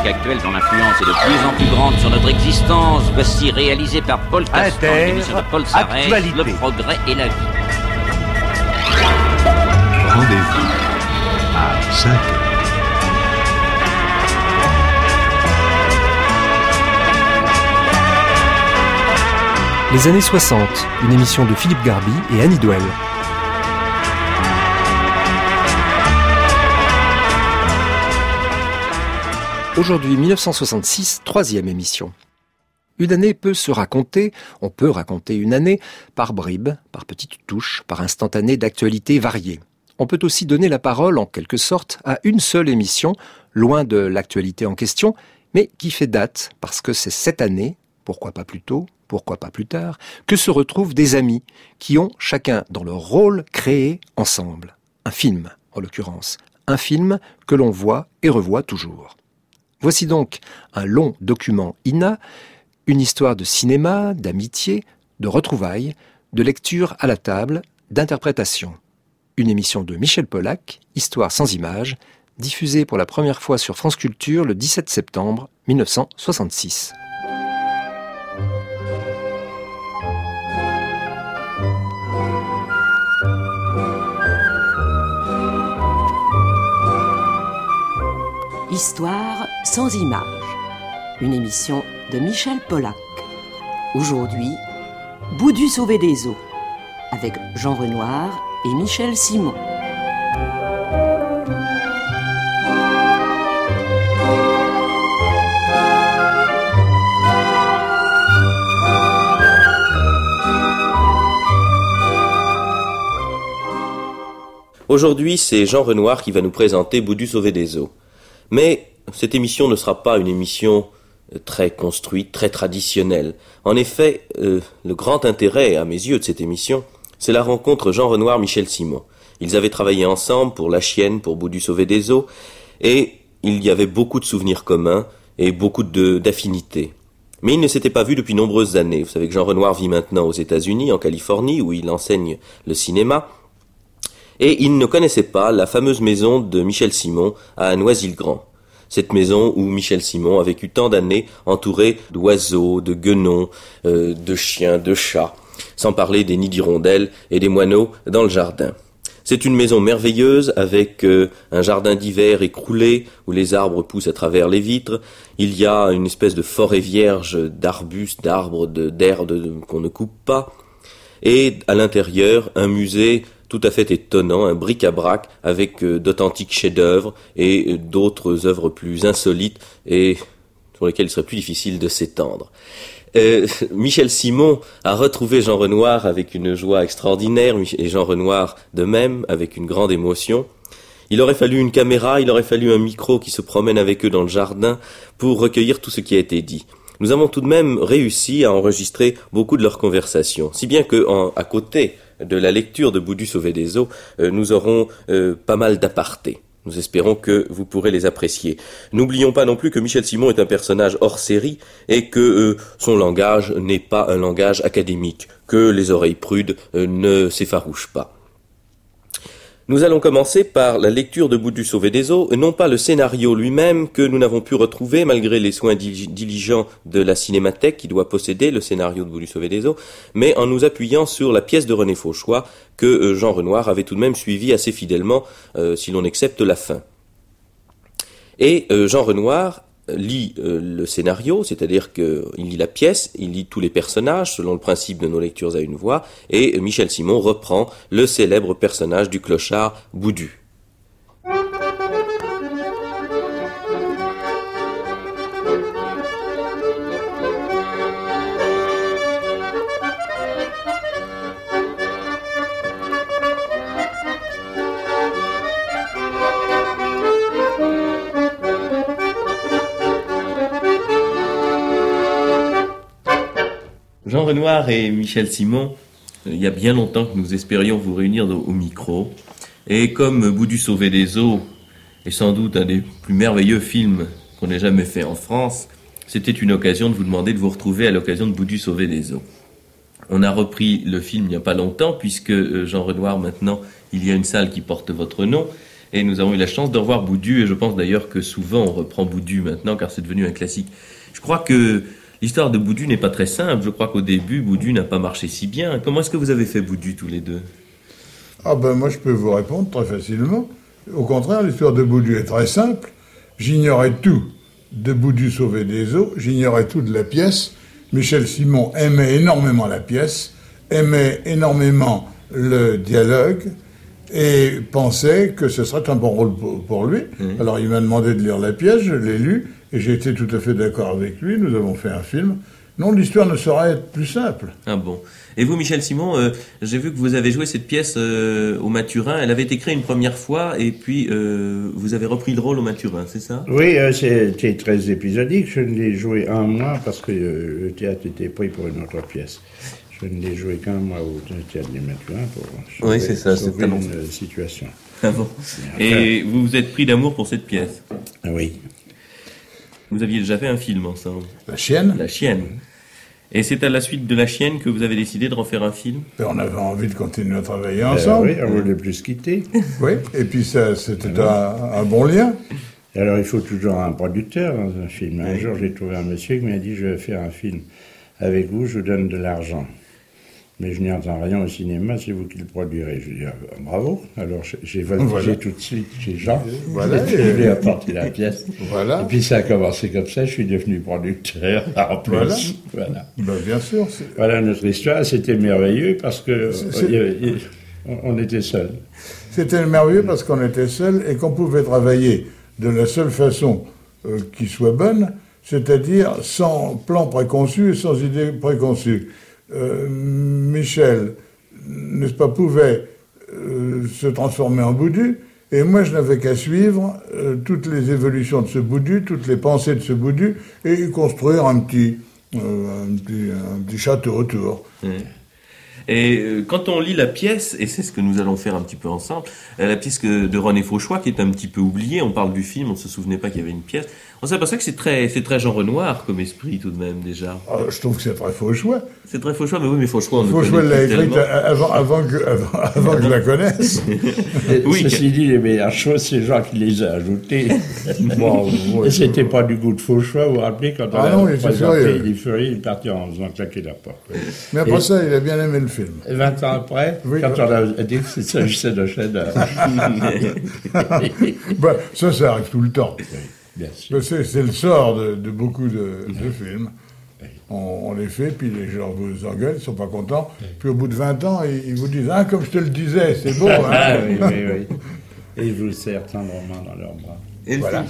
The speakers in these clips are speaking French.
musique actuelle dont l'influence est de plus en plus grande sur notre existence. Voici réalisé par Paul Castan, une émission de Paul Sarret, Le progrès et la vie. Rendez-vous à 5 heures. Les années 60, une émission de Philippe Garby et Annie Douel. Aujourd'hui, 1966, troisième émission. Une année peut se raconter, on peut raconter une année, par bribes, par petites touches, par instantanés d'actualité variées. On peut aussi donner la parole, en quelque sorte, à une seule émission, loin de l'actualité en question, mais qui fait date, parce que c'est cette année, pourquoi pas plus tôt, pourquoi pas plus tard, que se retrouvent des amis qui ont, chacun dans leur rôle, créé ensemble. Un film, en l'occurrence. Un film que l'on voit et revoit toujours. Voici donc un long document INA, une histoire de cinéma, d'amitié, de retrouvailles, de lecture à la table, d'interprétation. Une émission de Michel Polac, Histoire sans images, diffusée pour la première fois sur France Culture le 17 septembre 1966. Histoire sans images, une émission de Michel Polac. Aujourd'hui, Boudu sauvé des eaux, avec Jean Renoir et Michel Simon. Aujourd'hui, c'est Jean Renoir qui va nous présenter Boudu sauvé des eaux. Mais cette émission ne sera pas une émission très construite, très traditionnelle. En effet, le grand intérêt, à mes yeux, de cette émission, c'est la rencontre Jean Renoir-Michel Simon. Ils avaient travaillé ensemble pour La Chienne, pour Boudu sauvé des eaux, et il y avait beaucoup de souvenirs communs et beaucoup d'affinités. Mais ils ne s'étaient pas vus depuis nombreuses années. Vous savez que Jean Renoir vit maintenant aux États-Unis, en Californie, où il enseigne le cinéma. Et il ne connaissait pas la fameuse maison de Michel Simon à Noisy-le-Grand. Cette maison où Michel Simon a vécu tant d'années entouré d'oiseaux, de guenons, de chiens, de chats, sans parler des nids d'hirondelles et des moineaux dans le jardin. C'est une maison merveilleuse avec un jardin d'hiver écroulé où les arbres poussent à travers les vitres. Il y a une espèce de forêt vierge d'arbustes, d'arbres, d'herbes qu'on ne coupe pas. Et à l'intérieur, un musée tout à fait étonnant, un bric-à-brac avec d'authentiques chefs-d'œuvre et d'autres œuvres plus insolites et sur lesquelles il serait plus difficile de s'étendre. Michel Simon a retrouvé Jean Renoir avec une joie extraordinaire et Jean Renoir de même avec une grande émotion. Il aurait fallu une caméra, il aurait fallu un micro qui se promène avec eux dans le jardin pour recueillir tout ce qui a été dit. Nous avons tout de même réussi à enregistrer beaucoup de leurs conversations, si bien que à côté de la lecture de Boudu sauvé des eaux, nous aurons pas mal d'apartés. Nous espérons que vous pourrez les apprécier. N'oublions pas non plus que Michel Simon est un personnage hors série et que son langage n'est pas un langage académique, que les oreilles prudes ne s'effarouchent pas. Nous allons commencer par la lecture de Boudu sauvé des eaux, non pas le scénario lui-même que nous n'avons pu retrouver malgré les soins diligents de la Cinémathèque qui doit posséder le scénario de Boudu sauvé des eaux, mais en nous appuyant sur la pièce de René Fauchois que Jean Renoir avait tout de même suivi assez fidèlement si l'on accepte la fin. Et Jean Renoir lit le scénario, c'est-à-dire qu'il lit la pièce, il lit tous les personnages selon le principe de nos lectures à une voix, et Michel Simon reprend le célèbre personnage du clochard Boudu. Jean Renoir et Michel Simon, il y a bien longtemps que nous espérions vous réunir au micro. Et comme Boudu sauvé des eaux est sans doute un des plus merveilleux films qu'on ait jamais fait en France, c'était une occasion de vous demander de vous retrouver à l'occasion de Boudu sauvé des eaux. On a repris le film il n'y a pas longtemps, puisque Jean Renoir, maintenant, il y a une salle qui porte votre nom. Et nous avons eu la chance de revoir Boudu, et je pense d'ailleurs que souvent on reprend Boudu maintenant, car c'est devenu un classique. Je crois que l'histoire de Boudu n'est pas très simple. Je crois qu'au début, Boudu n'a pas marché si bien. Comment est-ce que vous avez fait Boudu tous les deux ? Ah ben moi je peux vous répondre très facilement. Au contraire, l'histoire de Boudu est très simple. J'ignorais tout de Boudu sauvé des eaux, j'ignorais tout de la pièce. Michel Simon aimait énormément la pièce, aimait énormément le dialogue et pensait que ce serait un bon rôle pour lui. Alors il m'a demandé de lire la pièce, je l'ai lu et j'ai été tout à fait d'accord avec lui. Nous avons fait un film. Non, l'histoire ne saurait être plus simple. Ah bon. Et vous, Michel Simon, j'ai vu que vous avez joué cette pièce au Mathurin. Elle avait été créée une première fois et puis vous avez repris le rôle au Mathurin, c'est ça ? Oui, c'était très épisodique. Je ne l'ai joué un mois parce que le théâtre était pris pour une autre pièce. Je ne l'ai joué qu'un mois au théâtre du Mathurin pour sauver une situation. Ah bon. Et vous vous êtes pris d'amour pour cette pièce ? Oui. Vous aviez déjà fait un film ensemble. La Chienne ? La Chienne. Et c'est à la suite de La Chienne que vous avez décidé de refaire un film ? On avait envie de continuer à travailler ensemble. Oui, on ne voulait plus se quitter. Oui, et puis ça, c'était un bon lien. Et alors il faut toujours un producteur dans un film. Un jour j'ai trouvé un monsieur qui m'a dit « Je vais faire un film avec vous, je vous donne de l'argent. Mais je n'y entends rien au cinéma, c'est vous qui le produirez. » Je lui ai dit bravo. Alors j'ai voltigé tout de suite chez Jean. Voilà. Et puis je lui ai apporté la pièce. Voilà. Et puis ça a commencé comme ça, je suis devenu producteur en plus. Voilà. Ben, bien sûr. Voilà notre histoire, c'était merveilleux parce que on était seuls. C'était merveilleux parce qu'on était seuls et qu'on pouvait travailler de la seule façon qui soit bonne, c'est-à-dire sans plan préconçu et sans idée préconçue. Michel, n'est-ce pas, pouvait se transformer en Boudu, et moi je n'avais qu'à suivre toutes les évolutions de ce Boudu, toutes les pensées de ce Boudu, et construire un petit château autour. Et quand on lit la pièce, et c'est ce que nous allons faire un petit peu ensemble, la pièce de René Fauchois, qui est un petit peu oubliée, on parle du film, on ne se souvenait pas qu'il y avait une pièce, on s'aperçoit que c'est très Jean Renoir comme esprit tout de même déjà. Je trouve que c'est très Fauchois. C'est très Fauchois, mais oui, mais Fauchois, on Fauchois l'a écrite avant que je la connaisse. Oui, ceci dit, les meilleures choses, c'est Jean qui les a ajoutées. Bon, et c'était pas du goût de Fauchois, vous vous rappelez, quand on a présenté Les Furies, il est parti en faisant claquer la porte. Mais après ça, il a bien aimé le film. Et 20 ans après, quand on a dit qu'il s'agissait de chef-d'œuvre. Ça arrive tout le temps. Bien sûr. C'est le sort de beaucoup de films. On les fait, puis les gens vous engueulent, ils ne sont pas contents. Puis au bout de 20 ans, ils vous disent « Ah, comme je te le disais, c'est beau, hein !» Ah oui. Et ils vous serrent tendrement dans leurs bras. Et voilà.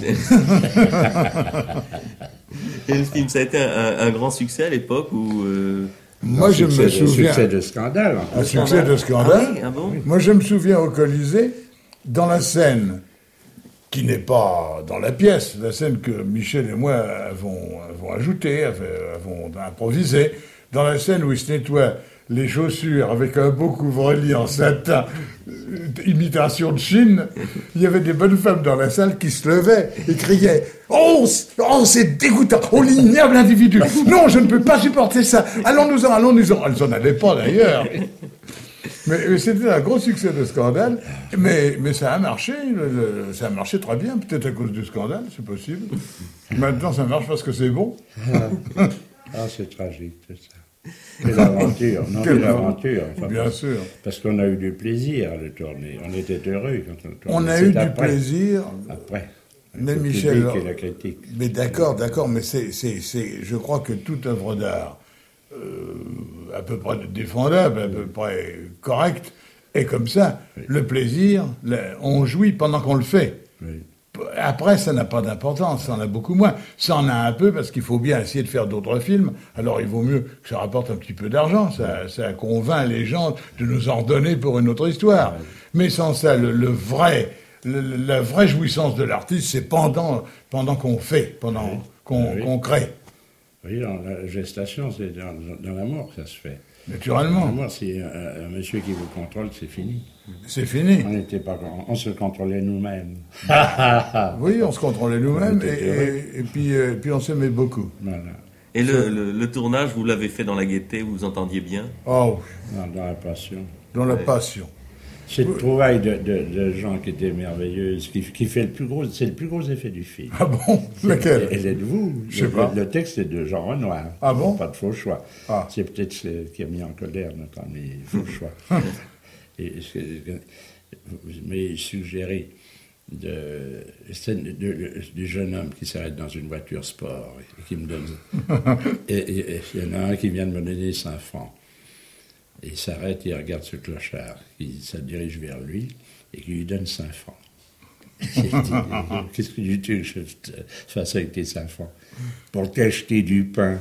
Et le film, ça a été un grand succès à l'époque où... Moi, je me souviens... Un succès de scandale. Un succès de scandale. Ah oui, ah bon ? Moi, je me souviens au Colisée, dans la scène qui n'est pas dans la pièce, la scène que Michel et moi avons ajoutée, avons improvisée, dans la scène où il se nettoie les chaussures avec un beau couvre-lit en satin, imitation de Chine, il y avait des bonnes femmes dans la salle qui se levaient et criaient « Oh, c'est dégoûtant, oh l'ignoble individu, non, je ne peux pas supporter ça, allons-nous-en. » Elles n'en allaient pas d'ailleurs. Mais c'était un gros succès de scandale, mais ça a marché, ça a marché très bien, peut-être à cause du scandale, c'est possible. Maintenant, ça marche parce que c'est bon. C'est tragique, c'est ça. Quelle aventure, non, quelle aventure. Enfin, bien sûr. Parce qu'on a eu du plaisir à le tourner, on était heureux quand on le tournait. On a eu du plaisir. Après. Mais Michel, et la critique. Mais d'accord, mais je crois que toute œuvre d'art, à peu près défendable, à peu près correcte, est comme ça. Oui. Le plaisir, on jouit pendant qu'on le fait. Oui. Après, ça n'a pas d'importance, ça en a beaucoup moins. Ça en a un peu parce qu'il faut bien essayer de faire d'autres films. Alors il vaut mieux que ça rapporte un petit peu d'argent. Ça convainc les gens de nous en redonner pour une autre histoire. Oui. Mais sans ça, la vraie jouissance de l'artiste, c'est pendant qu'on fait, pendant qu'on crée. Oui, dans la gestation, c'est dans l'amour que ça se fait. Naturellement. Moi, si un monsieur qui vous contrôle, c'est fini. C'est fini. On se contrôlait nous-mêmes. Oui, on se contrôlait nous-mêmes et puis on s'aimait beaucoup. Voilà. Et le tournage, vous l'avez fait dans la gaieté, vous vous entendiez bien ? Oh, dans la passion. Dans la passion. Cette trouvaille de gens qui étaient merveilleuses, qui fait c'est le plus gros effet du film. Ah bon? Lequel? Elle est de vous. Je sais pas. Le texte est de Jean Renoir. Ah bon? Pas de faux choix. Ah. C'est peut-être ce qui a mis en colère notre ami Fauchois. Et vous m'avez suggéré du jeune homme qui s'arrête dans une voiture sport et qui me donne. Et il y en a un qui vient de me donner 5 francs. Et il s'arrête, il regarde ce clochard, qui se dirige vers lui et qui lui donne 5 francs. Qu'est-ce que tu veux que je fasse avec tes 5 francs? Pour t'acheter du pain.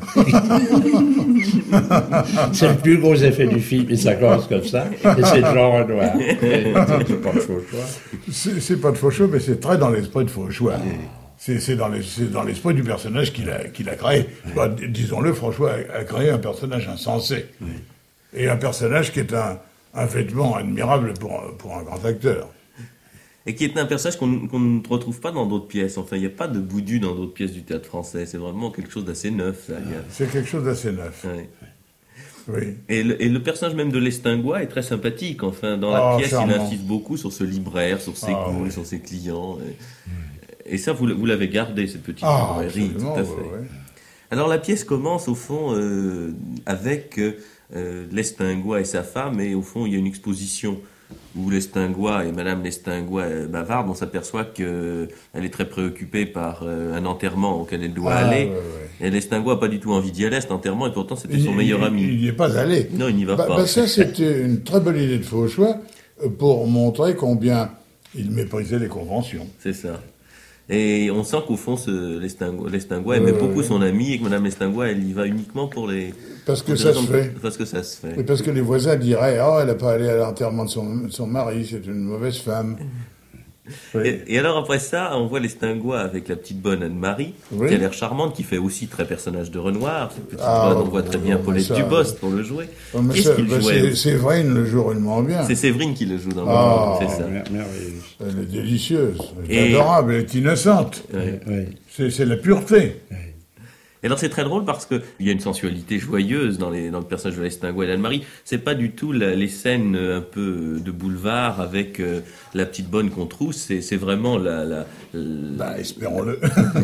C'est le plus gros effet du film, et ça commence comme ça, et c'est Jean Renoir. C'est pas de faux choix. C'est pas de faux choix, mais c'est très dans l'esprit de Fauchois. C'est dans l'esprit du personnage qu'il a créé. Bah, disons-le, Fauchois a créé un personnage insensé. Et un personnage qui est un vêtement admirable pour un grand acteur. Et qui est un personnage qu'on ne retrouve pas dans d'autres pièces. Enfin, il n'y a pas de Boudu dans d'autres pièces du théâtre français. C'est vraiment quelque chose d'assez neuf. Ça. C'est quelque chose d'assez neuf. Ouais. Oui. Et le personnage même de l'Estingois est très sympathique. Enfin, dans la pièce, charmant. Il insiste beaucoup sur ce libraire, sur ses goûts, sur ses clients. Et ça, vous l'avez gardé, cette petite librairie, tout à fait. Ouais. Alors, la pièce commence, au fond, avec l'Estingois et sa femme. Et au fond, il y a une exposition où l'Estingois et Madame l'Estingois bavardent. On s'aperçoit qu'elle est très préoccupée par un enterrement auquel elle doit aller. Et l'Estingois n'a pas du tout envie d'y aller à cet enterrement, et pourtant c'était son meilleur ami. Il n'y est pas allé. Non, il n'y va pas. Ça, c'était une très bonne idée de Fauchois pour montrer combien il méprisait les conventions. C'est ça. Et on sent qu'au fond, l'Estingois aimait beaucoup son ami, et que Madame l'Estingois, elle y va uniquement pour les... Parce que ça se fait. Parce que ça se fait. Et parce que les voisins diraient, elle n'a pas allé à l'enterrement de son mari, c'est une mauvaise femme. Oui. Et alors après ça, on voit l'Estingois avec la petite bonne Anne-Marie, qui a l'air charmante, qui fait aussi très personnage de Renoir. Cette petite bonne, on voit très bien Paulette Dubost pour le jouer. Qu'est-ce qu'il jouait? Séverine le joue réellement bien. C'est Séverine qui le joue dans le moment, c'est ça. Merveilleuse. Elle est délicieuse, elle est adorable, elle est innocente. C'est la pureté. Et alors c'est très drôle parce qu'il y a une sensualité joyeuse dans le personnage de l'Estingois et d'Anne-Marie. C'est pas du tout les scènes un peu de boulevard avec la petite bonne qu'on trousse. C'est vraiment espérons-le.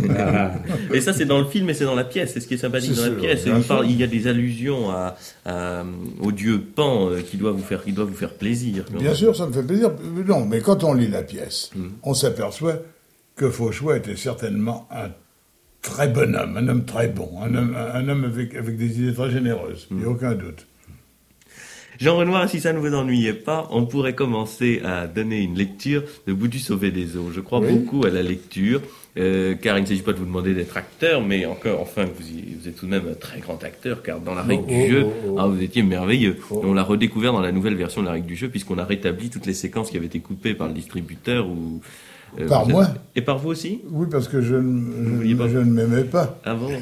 Et ça c'est dans le film et c'est dans la pièce. C'est ce qui est sympathique dans la pièce. Il y a des allusions au dieu Pan qui doit vous faire plaisir. Bien sûr, ça me fait plaisir. Non, mais quand on lit la pièce, on s'aperçoit que Fauchois était certainement un très bon homme, un homme très bon, un homme avec des idées très généreuses, il n'y a aucun doute. Jean Renoir, si ça ne vous ennuyait pas, on pourrait commencer à donner une lecture de Boudu sauvé des eaux. Je crois beaucoup à la lecture, car il ne s'agit pas de vous demander d'être acteur, mais vous êtes tout de même un très grand acteur, car dans la règle du jeu, vous étiez merveilleux. On l'a redécouvert dans la nouvelle version de la règle du jeu, puisqu'on a rétabli toutes les séquences qui avaient été coupées par le distributeur ou... Par moi? Et par vous aussi? Oui, parce que je ne m'aimais pas. Ah bon?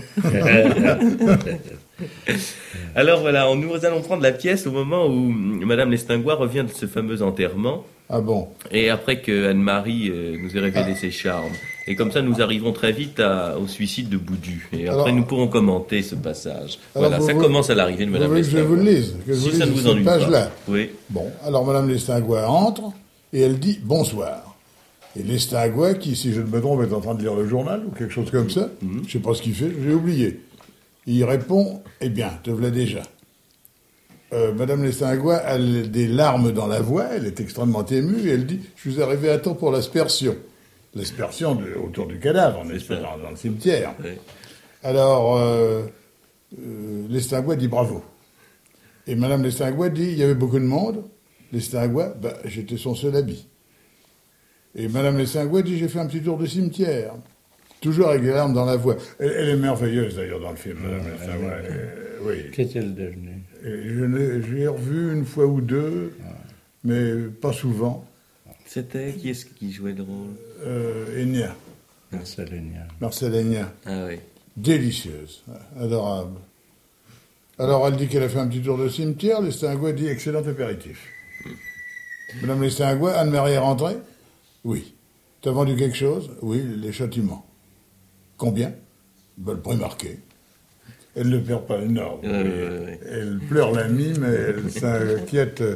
Alors voilà, nous allons prendre la pièce au moment où Madame l'Estingois revient de ce fameux enterrement. Ah bon? Et après que Anne-Marie nous ait révélé ses charmes. Et comme ça, nous arriverons très vite au suicide de Boudu. Et après, nous pourrons commenter ce passage. Voilà, ça commence à l'arrivée de Madame l'Estingois. Je vous le lise. Si ça ne vous ennuie pas. Oui. Bon, alors Madame l'Estingois entre et elle dit bonsoir. Et l'Estingois, qui, si je ne me trompe, est en train de lire le journal ou quelque chose comme ça, je ne sais pas ce qu'il fait, j'ai oublié. Il répond, eh bien, te voilà déjà. Madame l'Estingois a des larmes dans la voix, elle est extrêmement émue, et elle dit, je suis arrivé à temps pour l'aspersion. L'aspersion autour du cadavre, on est dans le cimetière. Oui. Alors, l'Estingois dit bravo. Et Madame l'Estingois dit, il y avait beaucoup de monde. L'Estingois, j'étais son seul habit. Et Madame l'Estingois dit, j'ai fait un petit tour de cimetière. Toujours avec des larmes dans la voix. Elle est merveilleuse, d'ailleurs, dans le film, Madame l'Estingois. Oui. Qu'est-elle devenue? Je l'ai revue une fois ou deux, mais pas souvent. C'était... Qui est-ce qui jouait le rôle? Enya. Marcel Enya. Ah oui. Délicieuse, adorable. Alors, elle dit qu'elle a fait un petit tour de cimetière. L'Estingois dit, excellent apéritif. Madame l'Estingois, Anne-Marie est rentrée? Oui. T'as vendu quelque chose? Oui, les châtiments. Combien? Le prix marqué. Elle ne perd pas le nord. Elle pleure la mime, elle s'inquiète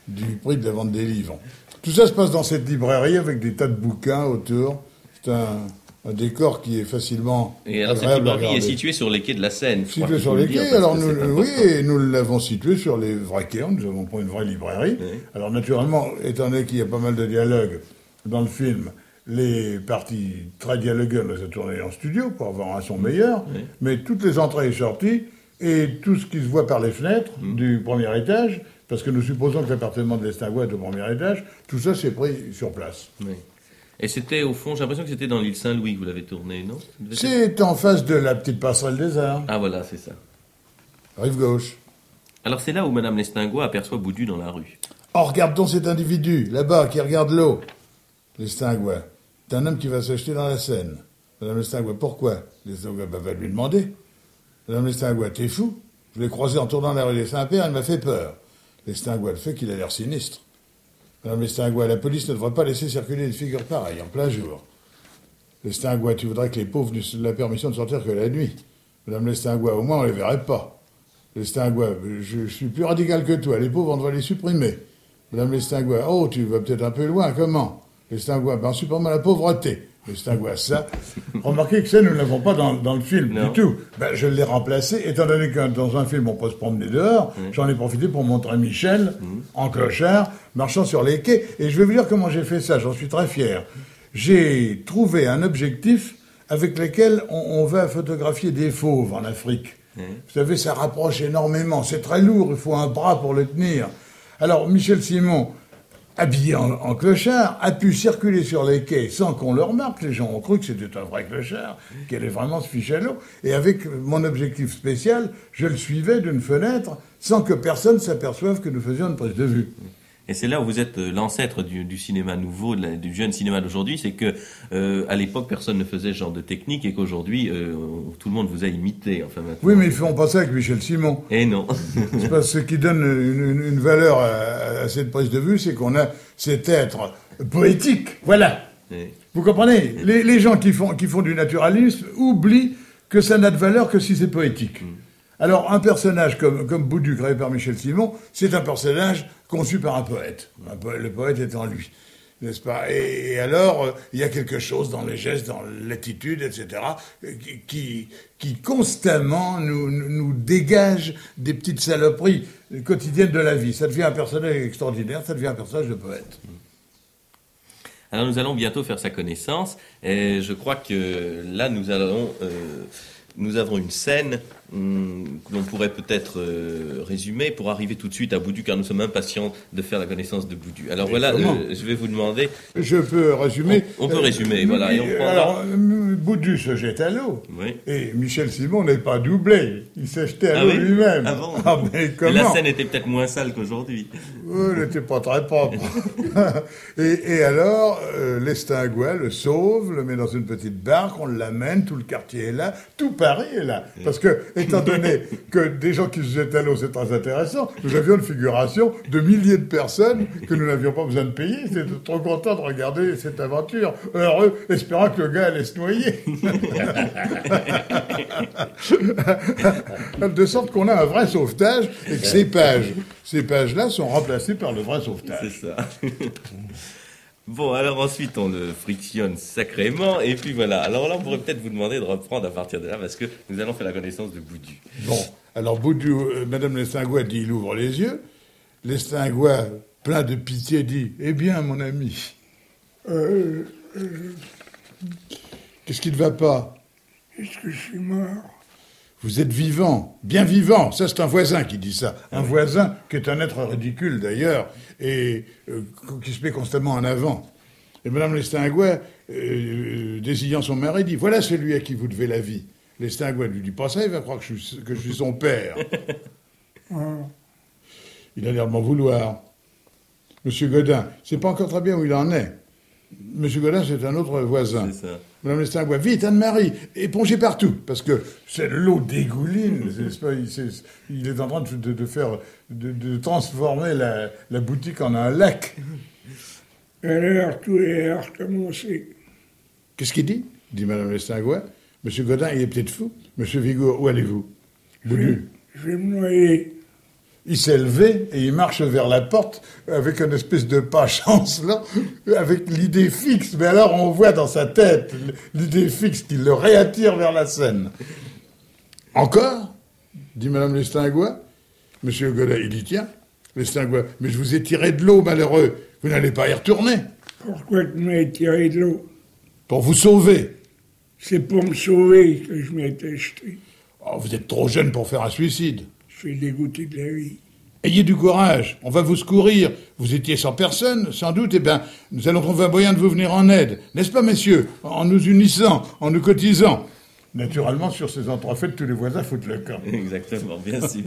du prix de la vente des livres. Tout ça se passe dans cette librairie avec des tas de bouquins autour. C'est un décor qui est facilement Et alors cette librairie est située sur les quais de la Seine. Située sur les quais, alors nous l'avons située sur les vrais quais, nous avons pas une vraie librairie. Oui. Alors naturellement, étant donné qu'il y a pas mal de dialogues dans le film, les parties très dialoguées, on les a tournées en studio pour avoir un son meilleur, mais toutes les entrées et sorties, et tout ce qui se voit par les fenêtres du premier étage, parce que nous supposons que l'appartement de Lestingois est au premier étage, tout ça c'est pris sur place. Oui. Et c'était au fond, j'ai l'impression que c'était dans l'île Saint-Louis que vous l'avez tourné, non? C'est en face de la petite passerelle des Arts. Ah voilà, c'est ça. Rive gauche. Alors c'est là où Madame Lestingois aperçoit Boudu dans la rue. Oh, regarde donc cet individu, là-bas, qui regarde l'eau. Lestingois. C'est un homme qui va s'acheter dans la Seine. Madame Lestingois, pourquoi? Lestingois va lui demander. Madame Lestingois, t'es fou? Je l'ai croisé en tournant la rue des Saint-Père, elle m'a fait peur. Lestingois, le fait qu'il a l'air sinistre. Madame Lestingois, la police ne devrait pas laisser circuler une figure pareille en plein jour. Lestingois, tu voudrais que les pauvres n'aient la permission de sortir que la nuit. Madame Lestingois, au moins on les verrait pas. Lestingois, je suis plus radical que toi, les pauvres on devrait les supprimer. Madame Lestingois, oh tu vas peut-être un peu loin, comment? Lestingois, ben supprimons la pauvreté. Lestingois, ça. Remarquez que ça, nous ne l'avons pas dans le film du tout. Ben, je l'ai remplacé, étant donné que dans un film, on peut se promener dehors, j'en ai profité pour montrer Michel, en clochard, marchant sur les quais. Et je vais vous dire comment j'ai fait ça, j'en suis très fier. J'ai trouvé un objectif avec lequel on va photographier des fauves en Afrique. Vous savez, ça rapproche énormément. C'est très lourd, il faut un bras pour le tenir. Alors, Michel Simon, habillé en clochard, a pu circuler sur les quais sans qu'on le remarque. Les gens ont cru que c'était un vrai clochard, qu'il allait vraiment se ficher à l'eau. Et avec mon objectif spécial, je le suivais d'une fenêtre sans que personne s'aperçoive que nous faisions une prise de vue. Et c'est là où vous êtes l'ancêtre du cinéma nouveau, du jeune cinéma d'aujourd'hui, c'est que à l'époque personne ne faisait ce genre de technique et qu'aujourd'hui tout le monde vous a imité. Enfin, oui, mais ils font pas ça avec Michel Simon. Et non. C'est parce que ce qui donne une valeur à cette prise de vue, c'est qu'on a cet être poétique. Voilà. Oui. Vous comprenez? Les gens qui font du naturalisme oublient que ça n'a de valeur que si c'est poétique. Alors, un personnage comme Boudu, créé par Michel Simon, c'est un personnage conçu par un poète. Le poète étant lui, n'est-ce pas? Et alors, il y a quelque chose dans les gestes, dans l'attitude, etc., qui constamment nous dégage des petites saloperies quotidiennes de la vie. Ça devient un personnage extraordinaire, ça devient un personnage de poète. Alors, nous allons bientôt faire sa connaissance, et je crois que là, nous avons une scène que l'on pourrait peut-être résumer pour arriver tout de suite à Boudu, car nous sommes impatients de faire la connaissance de Boudu. Alors voilà, je vais vous demander... Je peux résumer. On peut résumer, voilà. Et on prendra... Alors, Boudu se jette à l'eau. Oui. Et Michel Simon n'est pas doublé. Il s'est jeté à l'eau lui-même. Ah bon? Ah, mais comment? La scène était peut-être moins sale qu'aujourd'hui. Elle n'était pas très propre. et alors, Lestingois le sauve, le met dans une petite barque, on l'amène, tout le quartier est là, tout Paris est là. Parce que, étant donné que des gens qui se jettent à l'eau, c'est très intéressant, nous avions une figuration de milliers de personnes que nous n'avions pas besoin de payer. C'était trop content de regarder cette aventure. Heureux, espérant que le gars allait se noyer. De sorte qu'on a un vrai sauvetage et que ces pages-là sont remplacées par le vrai sauvetage. C'est ça. Bon, alors ensuite, on le frictionne sacrément, et puis voilà. Alors là, on pourrait peut-être vous demander de reprendre à partir de là, parce que nous allons faire la connaissance de Boudu. Bon, alors Boudu, Madame Lestingois dit, il ouvre les yeux. Lestingois, plein de pitié, dit, eh bien, mon ami, qu'est-ce qui ne va pas? Est-ce que je suis mort? Vous êtes vivant, bien vivant. Ça, c'est un voisin qui dit ça. Un voisin qui est un être ridicule, d'ailleurs, et qui se met constamment en avant. Et Madame Lestingois, désignant son mari, dit « Voilà celui à qui vous devez la vie. » Lestingois lui dit pas ça, il va croire que je suis son père. Il a l'air de m'en vouloir. Monsieur Godin, c'est pas encore très bien où il en est. Monsieur Godin, c'est un autre voisin. C'est ça. Madame Lestingois, vite, Anne-Marie, épongez partout, parce que c'est l'eau dégouline, n'est-ce pas? Il est en train de transformer la boutique en un lac. Alors, tout est recommencé. Qu'est-ce qu'il dit Madame Lestingois. Monsieur Godin, il est peut-être fou. Monsieur Vigour, où allez-vous? Je vais me noyer. Il s'est levé et il marche vers la porte avec une espèce de pas chancelant, avec l'idée fixe. Mais alors on voit dans sa tête l'idée fixe qui le réattire vers la scène. « Encore ?» dit Madame Lestingois. Monsieur Godet, il y tient. Lestingois, mais je vous ai tiré de l'eau, malheureux. Vous n'allez pas y retourner. Pourquoi tu m'as tiré de l'eau? Pour vous sauver. C'est pour me sauver que je m'étais jeté. Oh, vous êtes trop jeune pour faire un suicide. Je suis dégoûté de la vie. Ayez du courage, on va vous secourir. Vous étiez sans personne, sans doute, eh bien, nous allons trouver un moyen de vous venir en aide. N'est-ce pas, messieurs? En nous unissant, en nous cotisant. Naturellement, sur ces entrefaites, tous les voisins foutent le camp. Exactement, bien sûr.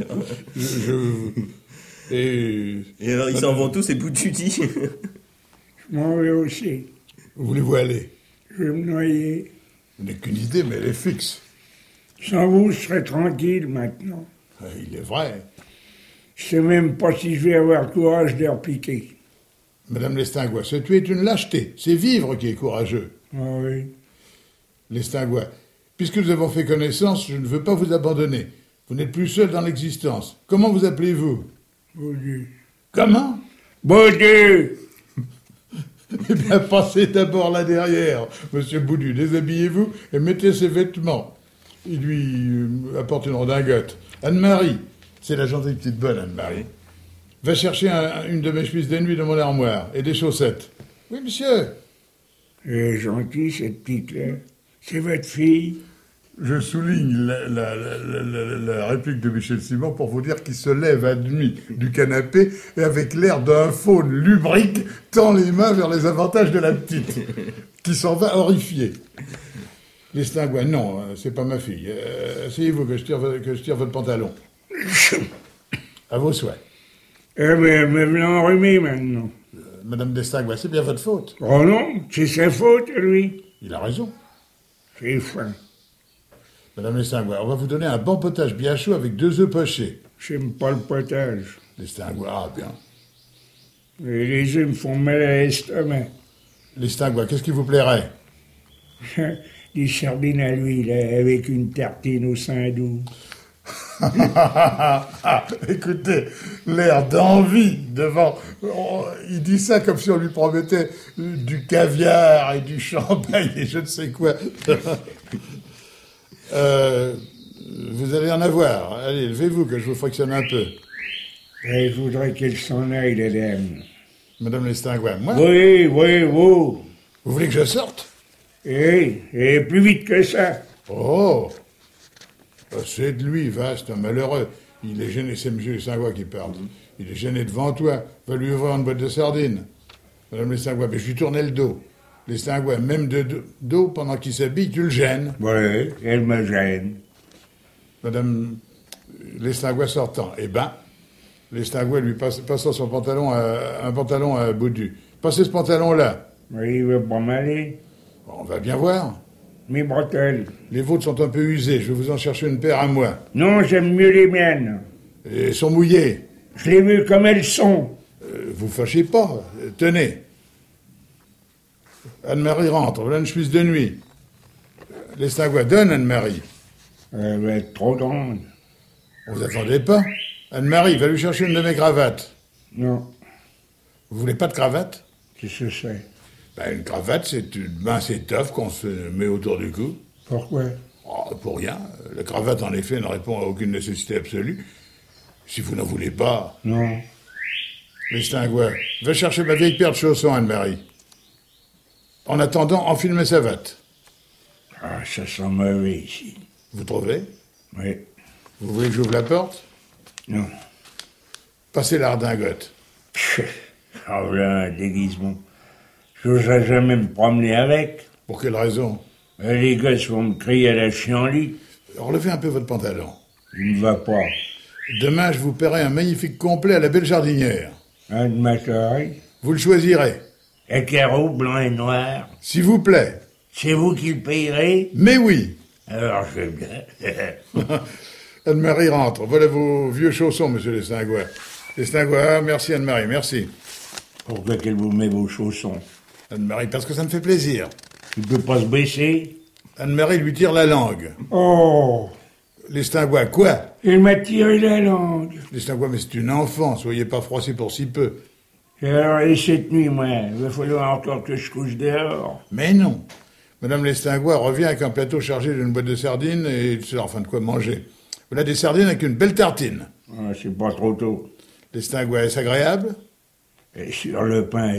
Et alors, ils s'en vont tous et Boudu dit... Je m'en vais aussi. Où voulez-vous aller? Je vais me noyer. Vous n'avez qu'une idée, mais elle est fixe. Sans vous, je serai tranquille maintenant. Il est vrai. Je sais même pas si je vais avoir le courage de repiquer. Madame Lestingois, se tuer est une lâcheté. C'est vivre qui est courageux. Ah oui. Lestingois, puisque nous avons fait connaissance, je ne veux pas vous abandonner. Vous n'êtes plus seul dans l'existence. Comment vous appelez-vous? Boudu. Comment? Boudu. Eh bien, passez d'abord là derrière, monsieur Boudu. Déshabillez-vous et mettez ses vêtements. Il lui apporte une redingote. Anne-Marie, c'est la gentille petite bonne, Anne-Marie. Va chercher une de mes chemises de nuit dans mon armoire et des chaussettes. Oui, monsieur. Elle est gentille, cette petite-là. C'est votre fille? Je souligne la réplique de Michel Simon pour vous dire qu'il se lève à demi du canapé et avec l'air d'un faune lubrique tend les mains vers les avantages de la petite, qui s'en va horrifiée. Lestingois, non, c'est pas ma fille. Asseyez-vous que je tire votre pantalon. À vos souhaits. Eh bien, me voilà enrhumé maintenant. Madame Lestingois, c'est bien votre faute. Oh non, c'est sa faute, lui. Il a raison. J'ai faim. Madame Lestingois, on va vous donner un bon potage bien chaud avec 2 œufs pochés. J'aime pas le potage. Lestingois, ah bien. Et les œufs me font mal à l'estomac. Lestingois, qu'est-ce qui vous plairait? Des sardines à l'huile avec une tartine au sein doux. Écoutez, l'air d'envie devant... il dit ça comme si on lui promettait du caviar et du champagne et je ne sais quoi. Vous allez en avoir. Allez, levez-vous que je vous frictionne un peu. Et je voudrais qu'elle s'en aille, la dame. Madame Lestingois, moi? Oui, vous. Vous voulez que je sorte? Et plus vite que ça. Oh! C'est de lui, va, c'est un malheureux. Il est gêné, c'est M. Lestingois qui parle. Il est gêné devant toi. Va lui ouvrir une boîte de sardines. Madame Lestingois, mais je lui tournais le dos. Lestingois, même de dos, pendant qu'il s'habille, tu le gênes. Oui, elle me gêne. Madame Lestingois sortant. Eh ben, Lestingois lui passant son pantalon un pantalon à Boudu. Passez ce pantalon-là. Oui, il veut pas m'aller. On va bien voir. Mes bretelles. Les vôtres sont un peu usées. Je vais vous en chercher une paire à moi. Non, j'aime mieux les miennes. Et elles sont mouillées. Je les veux comme elles sont. Vous fâchez pas. Tenez. Anne-Marie rentre. Voilà une chemise de nuit. Lestingois, donne Anne-Marie. Elle va être trop grande. Vous attendez pas? Anne-Marie, va lui chercher une de mes cravates. Non. Vous voulez pas de cravate? Qu'est-ce que c'est? Ben, une cravate, c'est une mince étoffe qu'on se met autour du cou. Pourquoi? Oh, pour rien. La cravate, en effet, ne répond à aucune nécessité absolue. Si vous n'en voulez pas... Non. Lestingois, va chercher ma vieille paire de chaussons, Anne-Marie. En attendant, enfile mes savates. Ah, ça sent mauvais ici. Vous trouvez? Oui. Vous voulez que j'ouvre la porte? Non. Passez la redingote. Ah, voilà un déguisement. Je n'oserais jamais me promener avec. Pour quelle raison? Les gosses vont me crier à la chienlit. Relevez un peu votre pantalon. Il ne va pas. Demain, je vous paierai un magnifique complet à la belle jardinière. Un de ma taille. Vous le choisirez. Et carreau blanc et noir. S'il vous plaît. C'est vous qui le payerez? Mais oui. Alors, je veux bien. Anne-Marie rentre. Voilà vos vieux chaussons, monsieur Lestingois. Lestingois, merci Anne-Marie, merci. Pourquoi qu'elle vous met vos chaussons? Anne-Marie, parce que ça me fait plaisir. Il ne peut pas se baisser? Anne-Marie lui tire la langue. Oh! Lestingois, quoi? Il m'a tiré la langue. Lestingois, mais c'est une enfant, soyez pas froissé pour si peu. Alors, et cette nuit, moi, il va falloir encore que je couche dehors. Mais non. Madame Lestingois revient avec un plateau chargé d'une boîte de sardines et c'est enfin de quoi manger. Voilà des sardines avec une belle tartine. Ah, c'est pas trop tôt. Lestingois, est-ce agréable? Et sur le pain,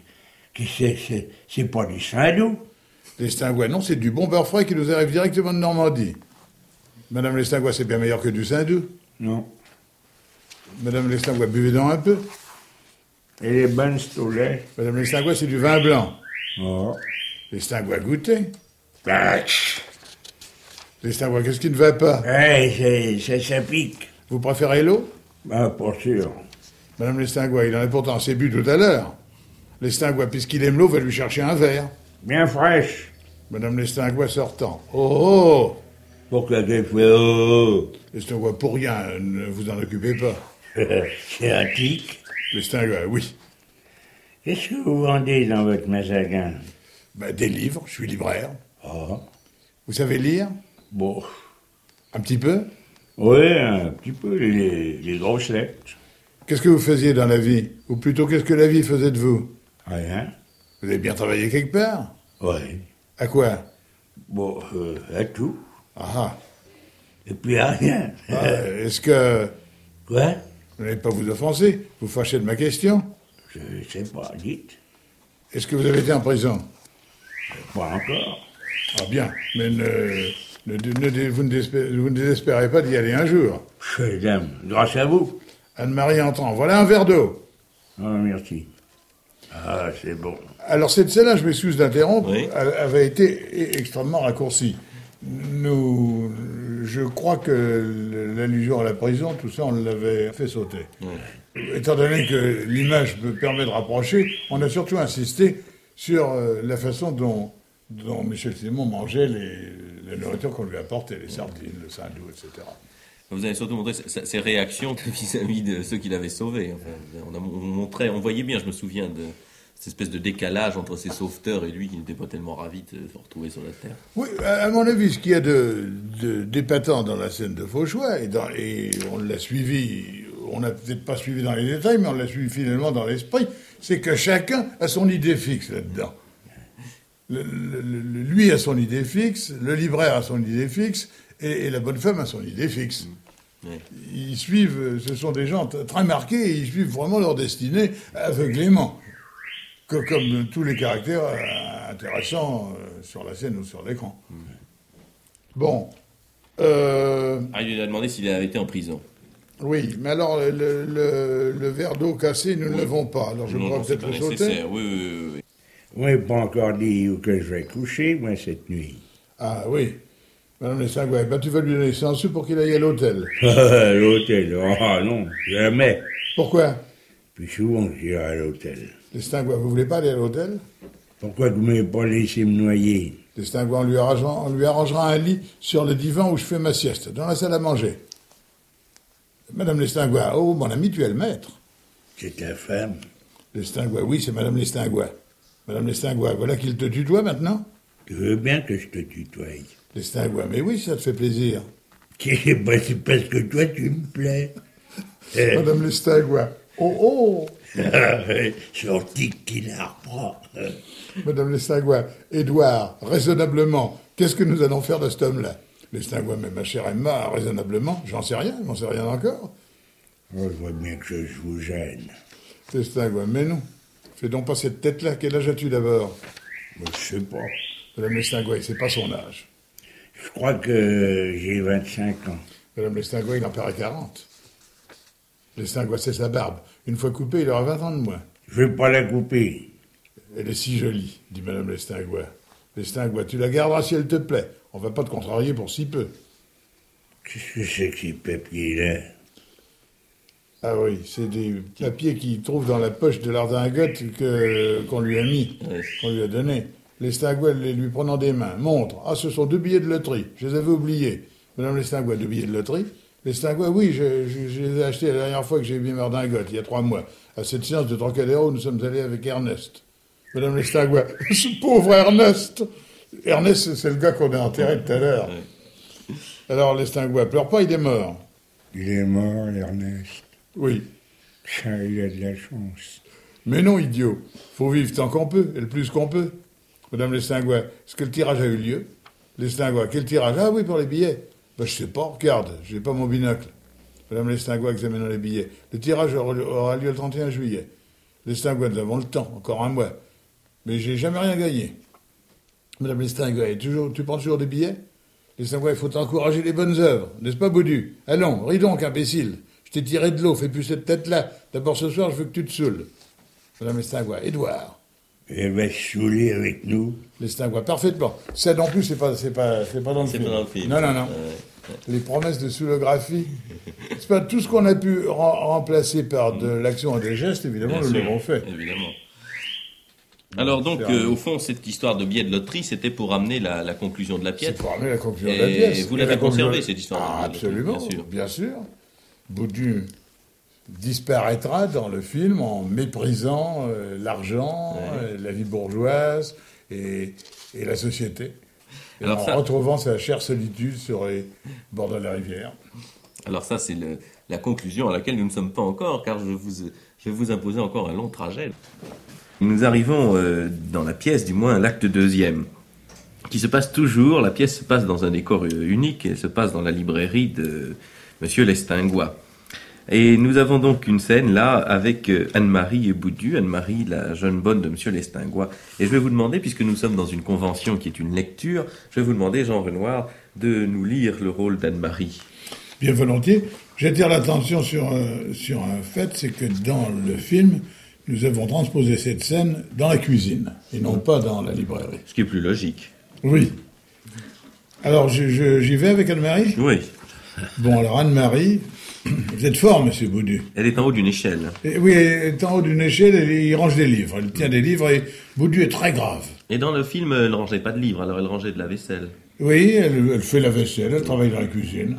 c'est pas du Saint-Doux. Lestingois, non, c'est du bon beurre frais qui nous arrive directement de Normandie. Madame Lestingois, c'est bien meilleur que du Saint-Doux. Non. Madame Lestingois, buvez-en un peu. Et les bonnes stolets. Madame Lestingois, c'est du vin blanc. Oh. Lestingois, goûtez. Tach. Lestingois, qu'est-ce qui ne va pas? Ça pique. Vous préférez l'eau? Ah, pas sûr. Madame Lestingois, il en a pourtant assez bu tout à l'heure. Lestingois, puisqu'il aime l'eau, va lui chercher un verre. Bien fraîche. Madame Lestingois sortant. Oh! Pourquoi qu'elle fait oh? Lestingois, pour rien, ne vous en occupez pas. C'est un tic. Lestingois, oui. Qu'est-ce que vous vendez dans votre magasin? Des livres, je suis libraire. Oh. Vous savez lire? Bon. Un petit peu? Oui, un petit peu, les grosses lettres. Qu'est-ce que vous faisiez dans la vie? Ou plutôt, qu'est-ce que la vie faisait de vous? Rien. Vous avez bien travaillé quelque part? Oui. À quoi? Bon, à tout. Ah. Et puis à rien. Est-ce que... Quoi? Vous n'allez pas vous offenser? Vous fâchez de ma question? Je sais pas, dites. Est-ce que vous avez été en prison? Pas encore. Ah bien, mais vous ne désespérez pas d'y aller un jour. Dame, grâce à vous. Anne-Marie entrant, voilà un verre d'eau. Ah, merci. Ah, c'est bon. Alors cette scène-là, je m'excuse d'interrompre, Oui. avait été extrêmement raccourcie. Je crois que l'allusion à la prison, tout ça, on l'avait fait sauter. Oui. Étant donné que l'image me permet de rapprocher, on a surtout insisté sur la façon dont Michel Simon mangeait la nourriture qu'on lui apportait, les sardines, le Saint-Doux, etc. Vous avez surtout montré ses réactions vis-à-vis de ceux qui l'avaient sauvé. Enfin, on voyait bien, je me souviens, de cette espèce de décalage entre ses sauveteurs et lui qui n'était pas tellement ravi de se retrouver sur la terre. Oui, à mon avis, ce qu'il y a d'épatant dans la scène de Fauchois, et on l'a suivi, on n'a peut-être pas suivi dans les détails, mais on l'a suivi finalement dans l'esprit, c'est que chacun a son idée fixe là-dedans. Lui a son idée fixe, le libraire a son idée fixe, et la bonne femme a son idée fixe. Oui. Ils suivent, ce sont des gens très marqués, et ils suivent vraiment leur destinée aveuglément. Comme tous les caractères intéressants sur la scène ou sur l'écran. Bon. Il lui a demandé s'il avait été en prison. Oui, mais alors le verre d'eau cassé, nous ne l'avons pas. Alors je pourrais peut-être le sauter. Oui. Oui, pas encore dit où que je vais coucher, moi, cette nuit. Ah oui. Madame Lestingois, tu vas lui donner 100 sous pour qu'il aille à l'hôtel. L'hôtel? Ah non, jamais. Pourquoi? Puis souvent, j'irai à l'hôtel. Lestingois, vous voulez pas aller à l'hôtel? Pourquoi vous ne m'avez pas laissé me noyer? Lestingois, on lui arrangera un lit sur le divan où je fais ma sieste, dans la salle à manger. Madame Lestingois, oh, mon ami, tu es le maître. C'est ta femme? Lestingois, oui, c'est Madame Lestingois. Madame Lestingois, voilà qu'il te tutoie maintenant? Tu veux bien que je te tutoie? Lestingois, mais oui, ça te fait plaisir. C'est parce que toi, tu me plais. Madame Lestingois, oh! Sorti qui la reprend. Madame Lestingois, Édouard, raisonnablement, qu'est-ce que nous allons faire de cet homme-là? Lestingois, mais ma chère Emma, raisonnablement, j'en sais rien encore. Oh, je vois bien que je vous gêne. Lestingois, mais non. Fais donc pas cette tête-là. Quel âge as-tu d'abord? Moi, je sais pas. Madame Lestingois, c'est pas son âge. Je crois que j'ai 25 ans. Madame Lestingois, il en paraît 40. Lestingois, c'est sa barbe. Une fois coupée, il aura 20 ans de moins. Je vais pas la couper. Elle est si jolie, dit Madame Lestingois. Lestingois, tu la garderas si elle te plaît. On va pas te contrarier pour si peu. Qu'est-ce que c'est que ces papiers-là? Ah oui, c'est des papiers qu'il trouve dans la poche de l'ardingote qu'on lui a mis, qu'on lui a donné. Lestingois, lui prenant des mains, montre. Ah, ce sont 2 billets de loterie. Je les avais oubliés. Madame Lestingois, 2 billets de loterie. Lestingois, oui, je les ai achetés la dernière fois que j'ai vu Merdingote, il y a 3 mois. À cette séance de Trocadéro, nous sommes allés avec Ernest. Madame 'Ce pauvre Ernest! Ernest, c'est le gars qu'on a enterré tout à l'heure. Alors, Lestingois, pleure pas, il est mort. Il est mort, Ernest. Oui. Il a de la chance. Mais non, idiot. Faut vivre tant qu'on peut, et le plus qu'on peut. Madame Lestingois, est-ce que le tirage a eu lieu? Lestingois, quel tirage? Ah oui, pour les billets. Ben, je sais pas, regarde, j'ai pas mon binocle. Madame Lestingois examinant les billets. Le tirage aura lieu le 31 juillet. Lestingois, nous avons le temps, encore un mois. Mais j'ai jamais rien gagné. Madame Lestingois, tu prends toujours des billets? Lestingois, il faut encourager les bonnes œuvres, n'est-ce pas, Baudu? Allons, ris donc, imbécile. Je t'ai tiré de l'eau, fais plus cette tête-là. D'abord ce soir, je veux que tu te saoules. Madame Lestingois, Édouard. Elle va se saouler avec nous. Lestingois, parfaitement. Ça non plus, c'est pas dans le film. C'est pas dans le film. Non. Les promesses de soulographie. C'est pas tout ce qu'on a pu remplacer par de l'action et des gestes, évidemment, nous l'avons fait. Évidemment. Alors donc, au fond, cette histoire de billets de loterie, c'était pour amener la conclusion de la pièce. C'est pour amener la conclusion de la pièce. Et vous l'avez conservée, cette histoire de absolument, loterie, bien sûr. Baudu disparaîtra dans le film en méprisant l'argent, la vie bourgeoise et la société. Et alors en retrouvant sa chère solitude sur les bords de la rivière. Alors ça, c'est la conclusion à laquelle nous ne sommes pas encore, car je vais vous imposer encore un long trajet. Nous arrivons dans la pièce, du moins l'acte deuxième, qui se passe toujours, la pièce se passe dans un décor unique, elle se passe dans la librairie de Monsieur Lestingois. Et nous avons donc une scène là avec Anne-Marie et Baudu, Anne-Marie, la jeune bonne de Monsieur Lestingois. Et je vais vous demander, puisque nous sommes dans une convention qui est une lecture, je vais vous demander, Jean Renoir, de nous lire le rôle d'Anne-Marie. Bien volontiers. J'attire l'attention sur un fait, c'est que dans le film, nous avons transposé cette scène dans la cuisine, et non pas dans la librairie. Ce qui est plus logique. Oui. Alors, j'y vais avec Anne-Marie ? Oui. Bon, alors Anne-Marie, vous êtes fort, monsieur Baudu. Elle est en haut d'une échelle. Oui, elle est en haut d'une échelle et il range des livres. Elle tient des livres et Baudu est très grave. Et dans le film, elle ne rangeait pas de livres, alors elle rangeait de la vaisselle. Oui, elle fait la vaisselle, elle travaille dans la cuisine.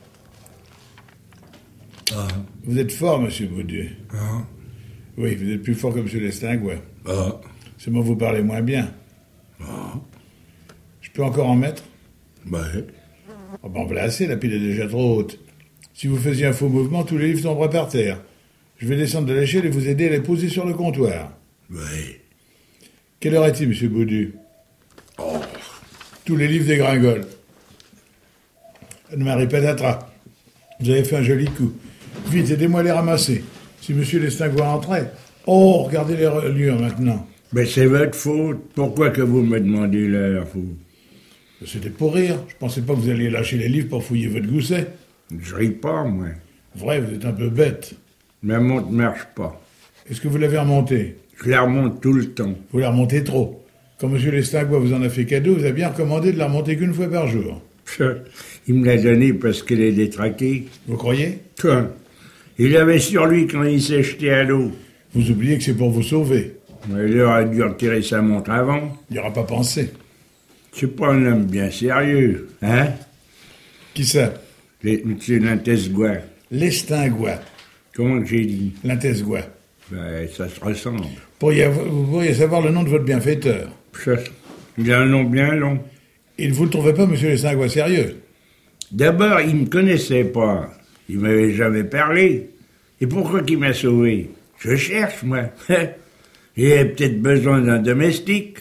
Ah. Vous êtes fort, monsieur Baudu. Ah. Oui, vous êtes plus fort que monsieur Lestingois. Ah. Seulement vous parlez moins bien. Ah. Je peux encore en mettre? Ouais. Oh ben voilà assez, la pile est déjà trop haute. Si vous faisiez un faux mouvement, tous les livres tomberaient par terre. Je vais descendre de l'échelle et vous aider à les poser sur le comptoir. Ouais. Quelle heure est-il, monsieur Baudu? Oh. Tous les livres dégringolent. Anne-Marie Patatra, vous avez fait un joli coup. Vite, aidez-moi à les ramasser. Si monsieur Lestingois entrait... Oh, regardez les reliures maintenant. Mais c'est votre faute. Pourquoi que vous me demandez l'heure, vous? C'était pour rire. Je pensais pas que vous alliez lâcher les livres pour fouiller votre gousset. Je ris pas, moi. Vrai, vous êtes un peu bête. Ma montre marche pas. Est-ce que vous l'avez remontée? Je la remonte tout le temps. Vous la remontez trop. Quand monsieur Lestingois vous en a fait cadeau, vous avez bien recommandé de la remonter qu'une fois par jour. Il me l'a donnée parce qu'elle est détraquée. Vous croyez? Quoi? Il l'avait sur lui quand il s'est jeté à l'eau. Vous oubliez que c'est pour vous sauver. Il aurait dû retirer sa montre avant. Il n'y aura pas pensé. C'est pas un homme bien sérieux, hein? Qui ça? Monsieur Lintesgois. Lestingois. Comment que j'ai dit? Lintesgois. Ben, ça se ressemble. Vous pourriez savoir le nom de votre bienfaiteur. Il a un nom bien long. Et vous ne trouvez pas monsieur Lestingois sérieux? D'abord, il me connaissait pas. Il m'avait jamais parlé. Et pourquoi qu'il m'a sauvé? Je cherche, moi. Il a peut-être besoin d'un domestique.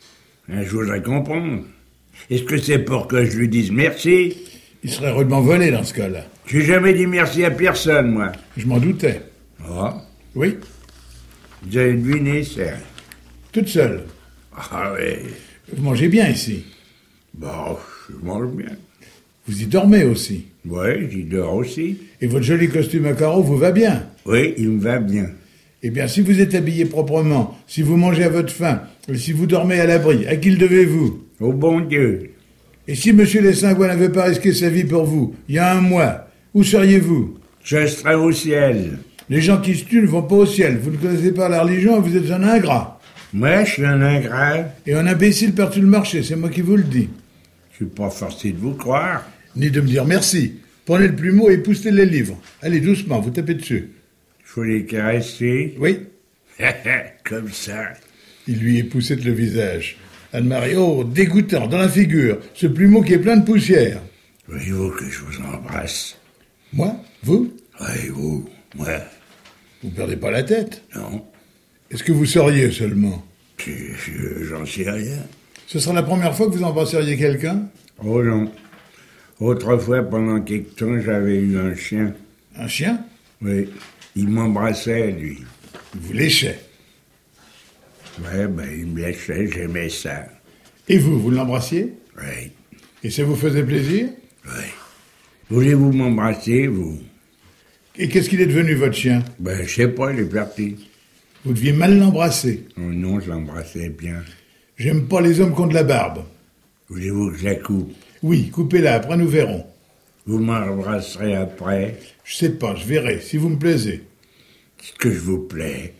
Je voudrais comprendre. Est-ce que c'est pour que je lui dise merci? Il serait rudement volé dans ce cas-là. J'ai jamais dit merci à personne, moi. Je m'en doutais. Ah? Oui. Vous avez deviné, ça? Toute seule. Ah oui. Vous mangez bien ici? Bon, je mange bien. Vous y dormez aussi? Oui, j'y dors aussi. Et votre joli costume à carreaux vous va bien? Oui, il me va bien. Eh bien, si vous êtes habillé proprement, si vous mangez à votre faim, et si vous dormez à l'abri, à qui le devez-vous? Au bon Dieu. Et si monsieur Lestingois n'avait pas risqué sa vie pour vous, il y a un mois, où seriez-vous? Je serais au ciel. Les gens qui se tuent ne vont pas au ciel. Vous ne connaissez pas la religion et vous êtes un ingrat. Moi, je suis un ingrat. Et un imbécile perd tout le marché, c'est moi qui vous le dis. Je suis pas forcé de vous croire. Ni de me dire merci. Prenez le plumeau et poussez les livres. Allez, doucement, vous tapez dessus. Il faut les caresser. Oui. Comme ça. Il lui époussette le visage. Anne-Marie, oh, dégoûtant, dans la figure, ce plumeau qui est plein de poussière. Voulez-vous que je vous embrasse? Moi? Vous? Oui, vous. Moi. Vous perdez pas la tête? Non. Est-ce que vous sauriez seulement? J'en sais rien. Ce sera la première fois que vous embrasseriez quelqu'un? Oh non. Autrefois, pendant quelque temps, j'avais eu un chien. Un chien? Oui. Il m'embrassait, lui. Il vous léchait? Ouais, il me léchait, j'aimais ça. Et vous l'embrassiez? Oui. Et ça vous faisait plaisir? Oui. Voulez-vous m'embrasser, vous? Et qu'est-ce qu'il est devenu, votre chien? Je sais pas, il est parti. Vous deviez mal l'embrasser. Oh non, je l'embrassais bien. J'aime pas les hommes qui ont de la barbe. Voulez-vous que je la coupe? Oui, coupez-la, après nous verrons. Vous m'embrasserez après? Je sais pas, je verrai, si vous me plaisez. Est-ce que je vous plais?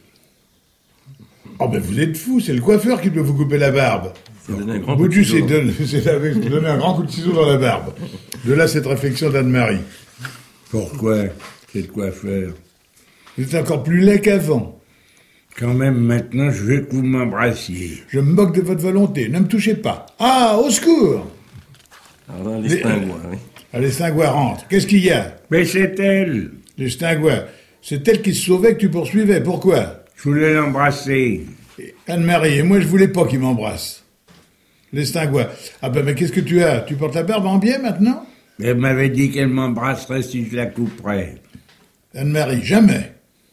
Oh vous êtes fou, c'est le coiffeur qui doit vous couper la barbe. Boudu s'est donné un grand coup de ciseau dans la barbe. De là cette réflexion d'Anne-Marie. Pourquoi? C'est le coiffeur. Vous êtes encore plus laid qu'avant. Quand même, maintenant, je veux que vous m'embrassiez. Je me moque de votre volonté, ne me touchez pas. Ah, au secours! Alors là, les Stingouas, oui. Ah, les Stingouas rentrent. Qu'est-ce qu'il y a? Mais c'est elle. Les Stingouas. C'est elle qui se sauvait que tu poursuivais. Pourquoi? Je voulais l'embrasser. Anne-Marie, et moi je voulais pas qu'il m'embrasse. Les Stingouas. Ah mais qu'est-ce que tu as? Tu portes la barbe en biais maintenant? Elle m'avait dit qu'elle m'embrasserait si je la couperais. Anne-Marie, jamais.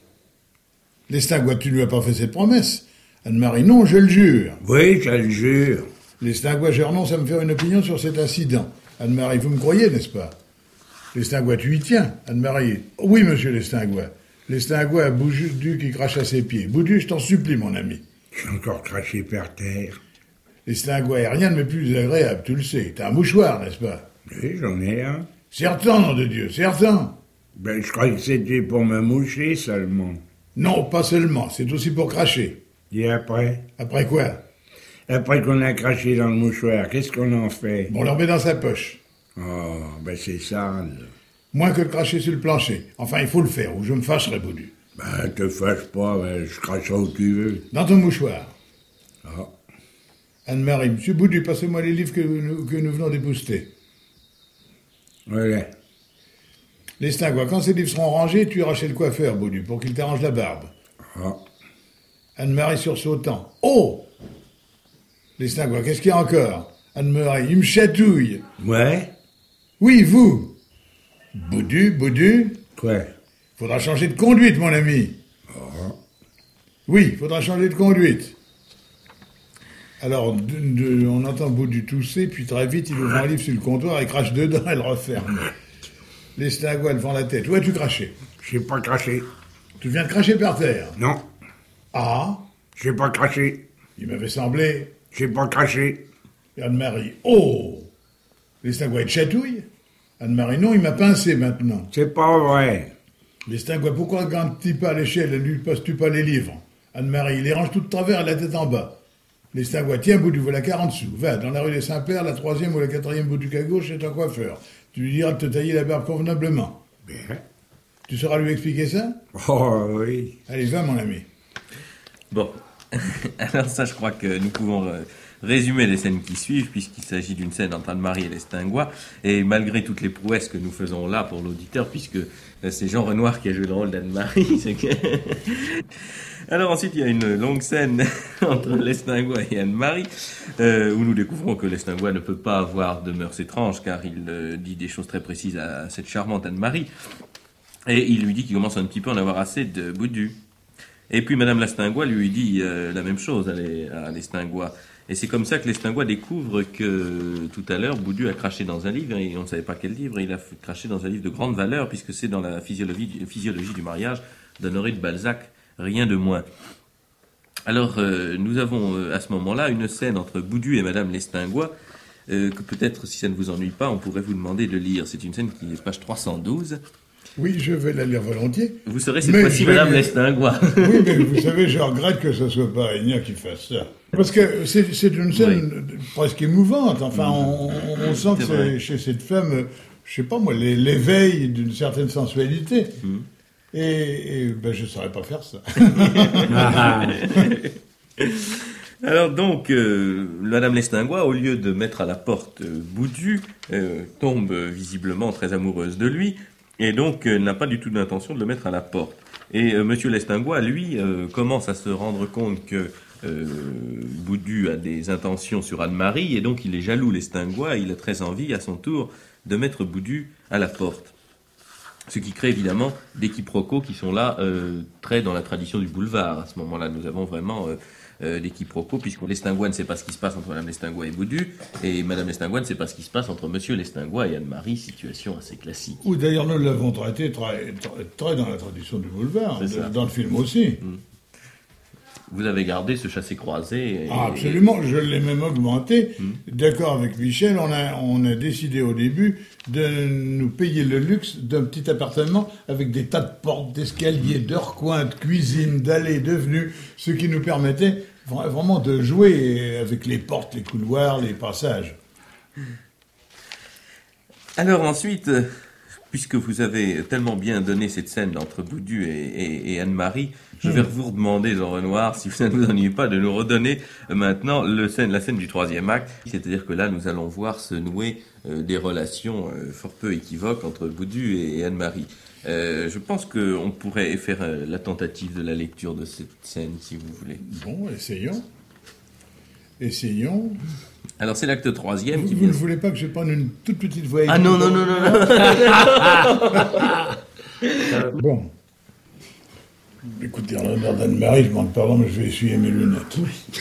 Les Stingouas, tu ne lui as pas fait cette promesse. Anne-Marie, non, je le jure. Oui, je le jure. Les Stingouas, je renonce à me faire une opinion sur cet incident. Anne-Marie, vous me croyez, n'est-ce pas? Les Stingouas, tu y tiens. Anne-Marie, oui, monsieur les Stingouas. Les Stingouas, Boudu qui crache à ses pieds. Boudu, je t'en supplie, mon ami. J'ai encore craché par terre. Les Stingouas, rien de m'est plus agréable, tu le sais. T'as un mouchoir, n'est-ce pas? Oui, j'en ai un. Certain, nom de Dieu, certain. Je croyais que c'était pour me moucher seulement. Non, pas seulement, c'est aussi pour cracher. Et après? Après quoi? Après qu'on a craché dans le mouchoir, qu'est-ce qu'on en fait? On le remet dans sa poche. Oh, c'est sale. Moins que de cracher sur le plancher. Enfin, il faut le faire, ou je me fâcherai, Boudu. Te fâche pas, je cracherai où tu veux. Dans ton mouchoir. Ah. Anne-Marie, monsieur Boudu, passez-moi les livres que nous venons d'épousseter. Voilà. Les Stingouas, quand ces livres seront rangés, tu iras chez le coiffeur, Boudu, pour qu'il t'arrange la barbe. Ah. Anne-Marie sursautant. Oh! Les Stingouas, qu'est-ce qu'il y a encore? Anne-Marie, il me chatouille. Ouais? Oui, vous. Boudu. Quoi? Faudra changer de conduite, mon ami. Oh. Oui, faudra changer de conduite. Alors, on entend Boudu tousser, puis très vite, il ouvre un livre sur le comptoir et crache dedans, elle referme. Les Stingouas levant la tête. Où as-tu craché? J'ai pas craché. Tu viens de cracher par terre? Non. Ah? J'ai pas craché. Il m'avait semblé. J'ai pas craché. Et Anne-Marie. Oh! Les Stingouas, ils te chatouillent? Anne-Marie, non, il m'a pincé maintenant. C'est pas vrai. Les Stingouas, pourquoi quand tu pas à l'échelle, ne lui passes-tu pas les livres? Anne-Marie, il les range tout de travers et la tête en bas. Les Stingouas, tiens, Boudu, voilà 40 sous. Va, dans la rue des Saint-Pères, la 3e ou la 4e boutique à gauche, c'est un coiffeur. Tu lui diras de te tailler la barbe convenablement. Bien. Tu sauras lui expliquer ça? Oh, oui. Allez, va, mon ami. Bon, alors ça, je crois que nous pouvons résumer les scènes qui suivent, puisqu'il s'agit d'une scène entre Anne-Marie et les Stingouas, et malgré toutes les prouesses que nous faisons là pour l'auditeur, puisque c'est Jean Renoir qui a joué le rôle d'Anne-Marie, c'est que... Alors ensuite, il y a une longue scène entre les Stingouas et Anne-Marie, où nous découvrons que les Stingouas ne peut pas avoir de mœurs étranges, car il dit des choses très précises à cette charmante Anne-Marie, et il lui dit qu'il commence un petit peu à en avoir assez de Boudu. Et puis Madame la Stingouas lui dit la même chose à les Stingouas. Et c'est comme ça que les Stingouas découvrent que tout à l'heure, Boudu a craché dans un livre, et on ne savait pas quel livre, il a craché dans un livre de grande valeur, puisque c'est dans la physiologie du mariage d'Honoré de Balzac, rien de moins. Alors, nous avons à ce moment-là une scène entre Boudu et Madame les Stingouas, que peut-être, si ça ne vous ennuie pas, on pourrait vous demander de lire. C'est une scène qui est page 312. Oui, je vais la lire volontiers. Vous serez cette fois-ci Madame les Stingouas. Oui, mais vous savez, je regrette que ce soit pas Aignan qui fasse ça. Parce que c'est une scène presque émouvante. Enfin, on sent que c'est chez cette femme, je sais pas moi, l'éveil d'une certaine sensualité. Et je ne saurais pas faire ça. Alors donc, Madame Lestingois, au lieu de mettre à la porte Boudu, tombe visiblement très amoureuse de lui, et donc n'a pas du tout d'intention de le mettre à la porte. Et Monsieur Lestingois, lui, commence à se rendre compte que Boudu a des intentions sur Anne-Marie, et donc il est jaloux Lestingois, et il a très envie, à son tour, de mettre Boudu à la porte. Ce qui crée évidemment des quiproquos qui sont là très dans la tradition du boulevard. À ce moment-là, nous avons vraiment des quiproquos, puisque Lestingois ne sait pas ce qui se passe entre Madame Lestingois et Boudu, et Madame Lestingois ne sait pas ce qui se passe entre Monsieur Lestingois et Anne-Marie, situation assez classique. Ou d'ailleurs, nous l'avons traité très dans la tradition du boulevard, dans le film aussi. Vous avez gardé ce chassé-croisé. Absolument, je l'ai même augmenté. D'accord avec Michel, on a décidé au début de nous payer le luxe d'un petit appartement avec des tas de portes, d'escaliers, de recoins, de cuisine, d'allées, de venues, ce qui nous permettait vraiment de jouer avec les portes, les couloirs, les passages. Alors ensuite, puisque vous avez tellement bien donné cette scène entre Boudu et Anne-Marie, je vais vous demander, Jean Renoir, si ça ne vous ennuie pas, de nous redonner maintenant la scène du troisième acte. C'est-à-dire que là, nous allons voir se nouer des relations fort peu équivoques entre Boudu et Anne-Marie. Je pense qu'on pourrait faire la tentative de la lecture de cette scène, si vous voulez. Bon, essayons. Alors c'est l'acte troisième. Vous ne voulez pas que je prenne une toute petite voix? Ah non. Bon. Écoutez, en l'honneur d'Anne-Marie, je demande pardon, mais je vais essuyer mes lunettes.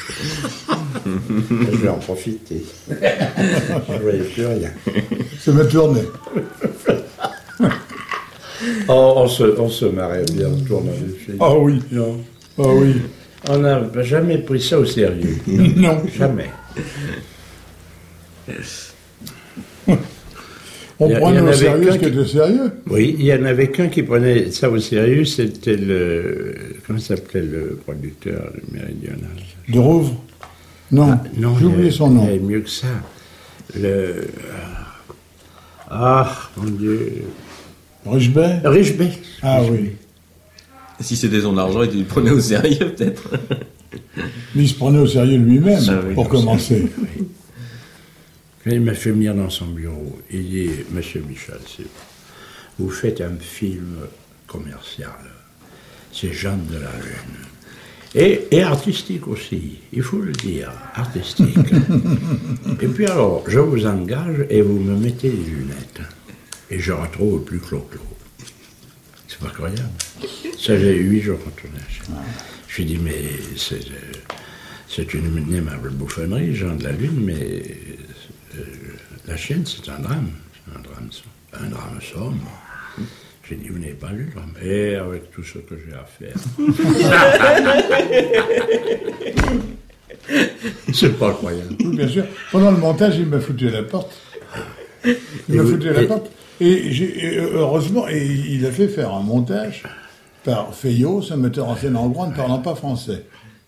Je vais en profiter. Je ne voyais plus rien. Ça m'a tourné. On se marrait bien en tournant le film. Ah oui. Non. Ah oui. On n'a jamais pris ça au sérieux. Non. Jamais. On prenait au sérieux ce qui était sérieux. Oui, il y en avait qu'un qui prenait ça au sérieux, c'était comment s'appelait le producteur du Méridional? De Rouvre? Non, j'ai oublié son nom. Il y avait mieux que ça. Mon Dieu. Richebey? Richebey. Ah oui. Si c'était son argent, il le prenait au sérieux, peut-être. Mais il se prenait au sérieux lui-même, pour commencer. Oui. Il m'a fait venir dans son bureau. Il dit, Monsieur Michel, vous faites un film commercial. C'est Jeanne de la Lune. Et artistique aussi, il faut le dire, artistique. Et puis alors, je vous engage et vous me mettez les lunettes. Et je retrouve plus Clo-Clo. C'est pas croyable. Ça, j'ai eu 8 jours en tournage. Je lui ai dit, mais c'est une aimable bouffonnerie, Jean de la Lune, mais la chienne, c'est un drame. C'est un drame sombre. J'ai dit, vous n'avez pas lu le drame. Et avec tout ce que j'ai à faire. C'est pas croyable. Oui, bien sûr. Pendant le montage, il m'a foutu à la porte. Et heureusement, il a fait faire un montage par Fayot, un metteur en scène hongrois ne parlant pas français.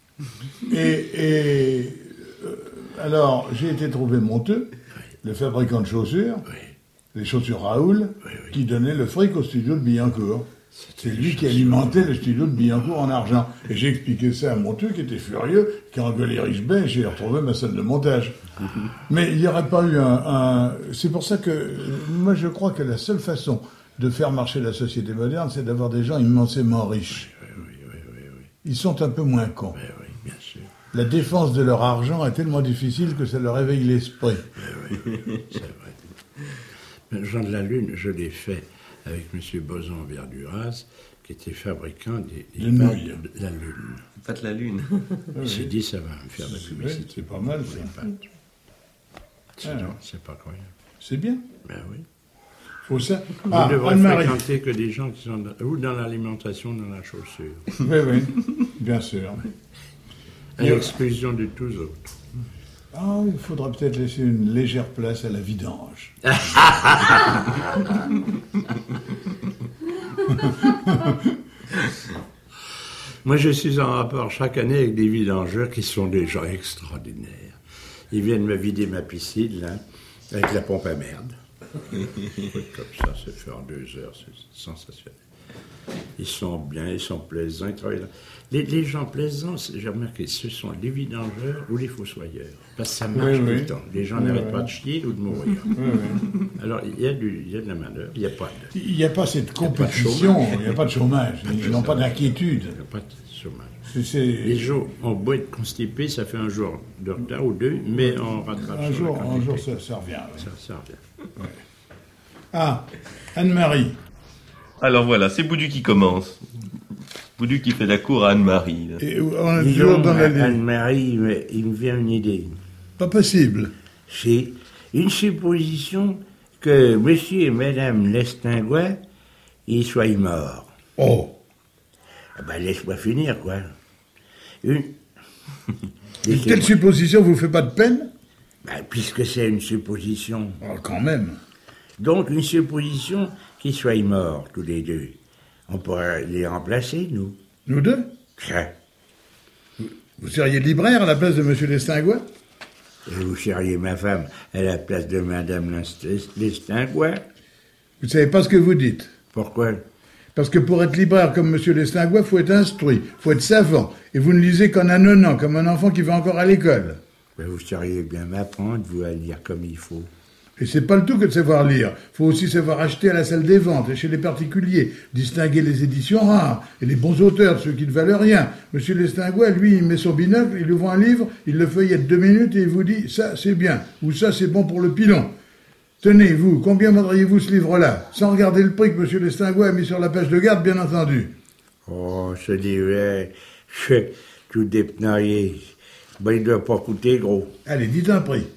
Alors, j'ai été trouvé monteux, le fabricant de chaussures, les chaussures Raoul, qui donnait le fric au studio de Billancourt. C'est lui qui alimentait le studio de Billancourt en argent. Et j'ai expliqué ça à Monteux, qui était furieux, qui a engueulé Richebey, et j'ai retrouvé ma salle de montage. Mais il n'y aurait pas eu C'est pour ça que, moi je crois que la seule façon de faire marcher la société moderne, c'est d'avoir des gens immensément riches. Ils sont un peu moins cons. Oui, bien sûr. La défense de leur argent est tellement difficile que ça leur éveille l'esprit. Oui, c'est vrai. Jean de la Lune, je l'ai fait avec M. Boson-Verduras, qui était fabricant des pâtes de la Lune. Pâtes la Lune. Il s'est dit, ça va me faire de la publicité. C'est pas mal, ça. Sinon, c'est pas croyable. C'est bien. Ben oui. Faut ça. Vous ne devrez fréquenter que des gens qui sont ou dans l'alimentation, dans la chaussure. Oui, bien sûr. À l'exclusion de tous autres. Ah, il faudra peut-être laisser une légère place à la vidange. Moi, je suis en rapport chaque année avec des vidangeurs qui sont des gens extraordinaires. Ils viennent me vider ma piscine, là, avec la pompe à merde. Comme ça, c'est fait en 2 heures, c'est sensationnel. Ils Ils sont bien, ils sont plaisants, ils travaillent là. Les gens plaisants, j'ai remarqué, ce sont les vidangeurs ou les fossoyeurs. Parce que ça marche tout le temps. Les gens n'arrêtent pas de chier ou de mourir. Alors, il y a de la main-d'œuvre, il n'y a pas de... Il n'y a pas cette compétition, il n'y a pas de chômage, ils n'ont pas d'inquiétude. Il n'y a pas de chômage. Les jours ont beau être constipés, ça fait un jour de retard ou deux, mais on rattrape un jour, ça revient. Ça revient. Ouais. Ah, Anne-Marie. Alors voilà, c'est Boudu qui commence. Boudu qui fait la cour à Anne-Marie. Et on est toujours dans la ligne. Anne-Marie, il me vient une idée. Pas possible. C'est une supposition que monsieur et madame Lestingois, ils soient morts. Oh. Ah ben, laisse-moi finir, quoi. Une telle supposition vous fait pas de peine? Ben, puisque c'est une supposition. Oh, quand même. Donc, une supposition qu'ils soient morts, tous les deux. On pourrait les remplacer, nous. Nous deux? Ça. Vous seriez libraire à la place de monsieur Lestingois? Et vous seriez ma femme à la place de madame Lestingois? Vous ne savez pas ce que vous dites. Pourquoi? Parce que pour être libraire comme monsieur Lestingois, il faut être instruit, il faut être savant. Et vous ne lisez qu'en annonnant, comme un enfant qui va encore à l'école. Ben, vous seriez bien m'apprendre, vous, à lire comme il faut. Et c'est pas le tout que de savoir lire. Faut aussi savoir acheter à la salle des ventes et chez les particuliers, distinguer les éditions rares et les bons auteurs de ceux qui ne valent rien. Monsieur Lestingois, lui, il met son binocle, il ouvre un livre, il le feuillette 2 minutes et il vous dit « ça, c'est bien » ou « ça, c'est bon pour le pilon ». Tenez, vous, combien vendriez-vous ce livre-là? Sans regarder le prix que monsieur Lestingois a mis sur la page de garde, bien entendu. Oh, ce livre, tout dépnaillé. Ben, il ne doit pas coûter gros. Allez, dites un prix.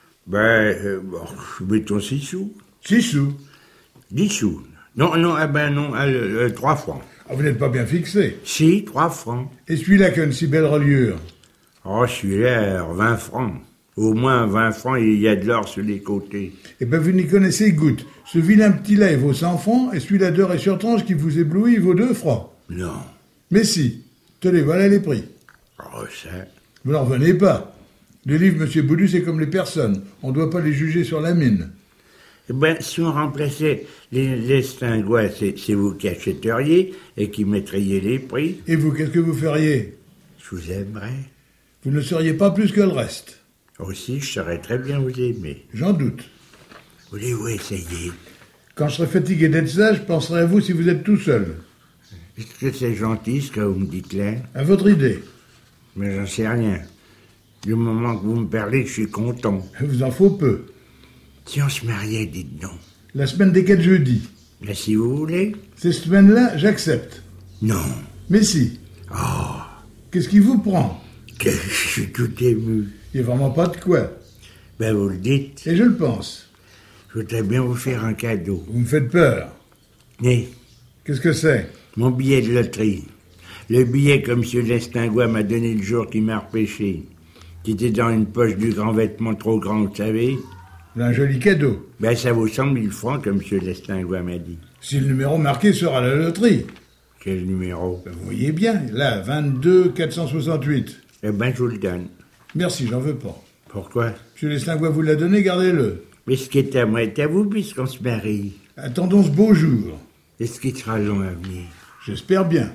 Mettons 6 sous. 6 sous? 10 sous. Non, 3 francs. Ah, vous n'êtes pas bien fixé. Si, 3 francs. Et celui-là qui a une si belle reliure? Oh, celui-là, 20 francs. Au moins 20 francs, il y a de l'or sur les côtés. Eh ben, vous n'y connaissez goutte. Ce vilain petit-là, il vaut 100 francs, et celui-là d'or et sur tranche qui vous éblouit, il vaut 2 francs. Non. Mais si. Tenez, voilà les prix. Oh, ça... Vous n'en revenez pas. Les livres, monsieur Boudu, c'est comme les personnes. On ne doit pas les juger sur la mine. Eh ben, si on remplaçait les Lestingois, c'est vous qui achèteriez et qui mettriez les prix. Et vous, qu'est-ce que vous feriez? Je vous aimerais. Vous ne seriez pas plus que le reste. Aussi, je saurais très bien vous aimer. J'en doute. Voulez-vous essayer? Quand je serai fatigué d'être sage, je penserai à vous si vous êtes tout seul. Est-ce que c'est gentil ce que vous me dites là? À votre idée. Mais j'en sais rien. Du moment que vous me parlez, je suis content. Il vous en faut peu. Si on se mariait, dites donc. La semaine des 4 jeudis. Mais si vous voulez. Ces semaines-là, j'accepte. Non. Mais si. Oh. Qu'est-ce qui vous prend? Que je suis tout ému. Il n'y a vraiment pas de quoi. Ben, vous le dites. Et je le pense. Je voudrais bien vous faire un cadeau. Vous me faites peur. Mais. Qu'est-ce que c'est? Mon billet de loterie. Le billet que M. Lestingois m'a donné le jour qu'il m'a repêché. Qui était dans une poche du grand vêtement trop grand, vous savez. Un joli cadeau. Ben, ça vous semble 1000 francs, comme M. Lestingois m'a dit. Si le numéro marqué sera la loterie. Quel numéro? Ben, vous voyez bien, là, 22 468. Eh ben, je vous le donne. Merci, j'en veux pas. Pourquoi? M. Lestingois vous l'a donné, gardez-le. Mais ce qui est à moi est à vous, puisqu'on se marie. Attendons ce beau jour. Est-ce qu'il sera long à venir? J'espère bien.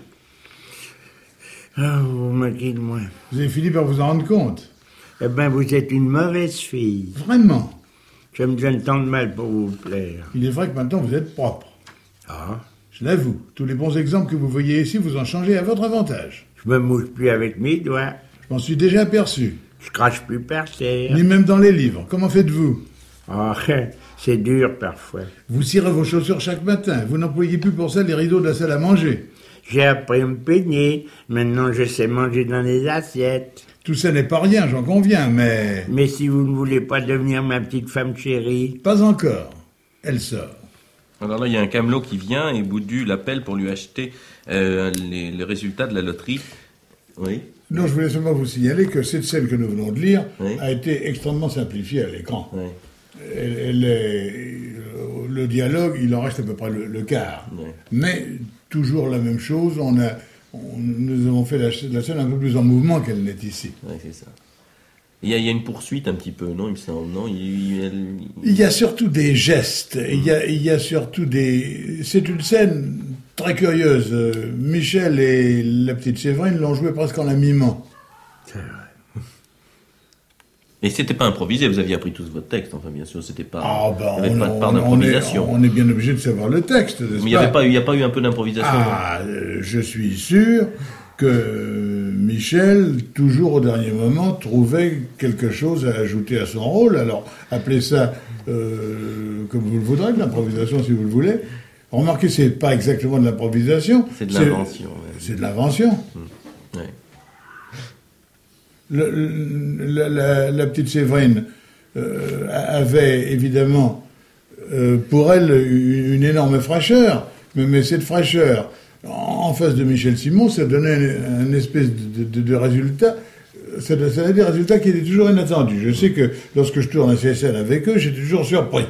Ah, vous moquez de moi. Vous avez fini par vous en rendre compte. Eh ben, vous êtes une mauvaise fille. Vraiment. Je me donne tant de mal pour vous plaire. Il est vrai que maintenant vous êtes propre. Ah? Je l'avoue, tous les bons exemples que vous voyez ici, vous en changez à votre avantage. Je me mouche plus avec mes doigts. Je m'en suis déjà aperçu. Je crache plus par terre. Ni même dans les livres. Comment faites-vous? Ah, c'est dur parfois. Vous cirez vos chaussures chaque matin. Vous n'employez plus pour ça les rideaux de la salle à manger. J'ai appris à me peigner. Maintenant, je sais manger dans les assiettes. Tout ça n'est pas rien, j'en conviens, mais... Mais si vous ne voulez pas devenir ma petite femme chérie... Pas encore. Elle sort. Alors là, il y a un camelot qui vient et Boudu l'appelle pour lui acheter les résultats de la loterie. Oui. Non, je voulais seulement vous signaler que cette scène que nous venons de lire oui. a été extrêmement simplifiée à l'écran. Oui. Le dialogue, il en reste à peu près le quart. Oui. Mais toujours la même chose, nous avons fait la scène un peu plus en mouvement qu'elle n'est ici. Oui, c'est ça. Il y a une poursuite un petit peu, non? Il me semble, non? Il y a surtout des gestes. Il y a surtout des... C'est une scène très curieuse. Michel et la petite Séverine l'ont joué presque en la mimant. C'est vrai. Et c'était pas improvisé, vous aviez appris tous votre texte, enfin bien sûr, c'était pas... il n'y avait pas de part d'improvisation. On est bien obligé de savoir le texte, n'est-ce pas ? Mais il n'y a pas eu un peu d'improvisation? Je suis sûr que Michel, toujours au dernier moment, trouvait quelque chose à ajouter à son rôle. Alors, appelez ça comme vous le voudrez, de l'improvisation si vous le voulez. Remarquez, c'est pas exactement de l'improvisation. C'est de l'invention. C'est de l'invention. Ouais. La petite Séverine avait évidemment pour elle une énorme fraîcheur, mais cette fraîcheur en face de Michel Simon, ça donnait un espèce de résultat. Ça donnait des résultats qui étaient toujours inattendus. Je sais que lorsque je tourne à CSL avec eux, j'étais toujours surpris.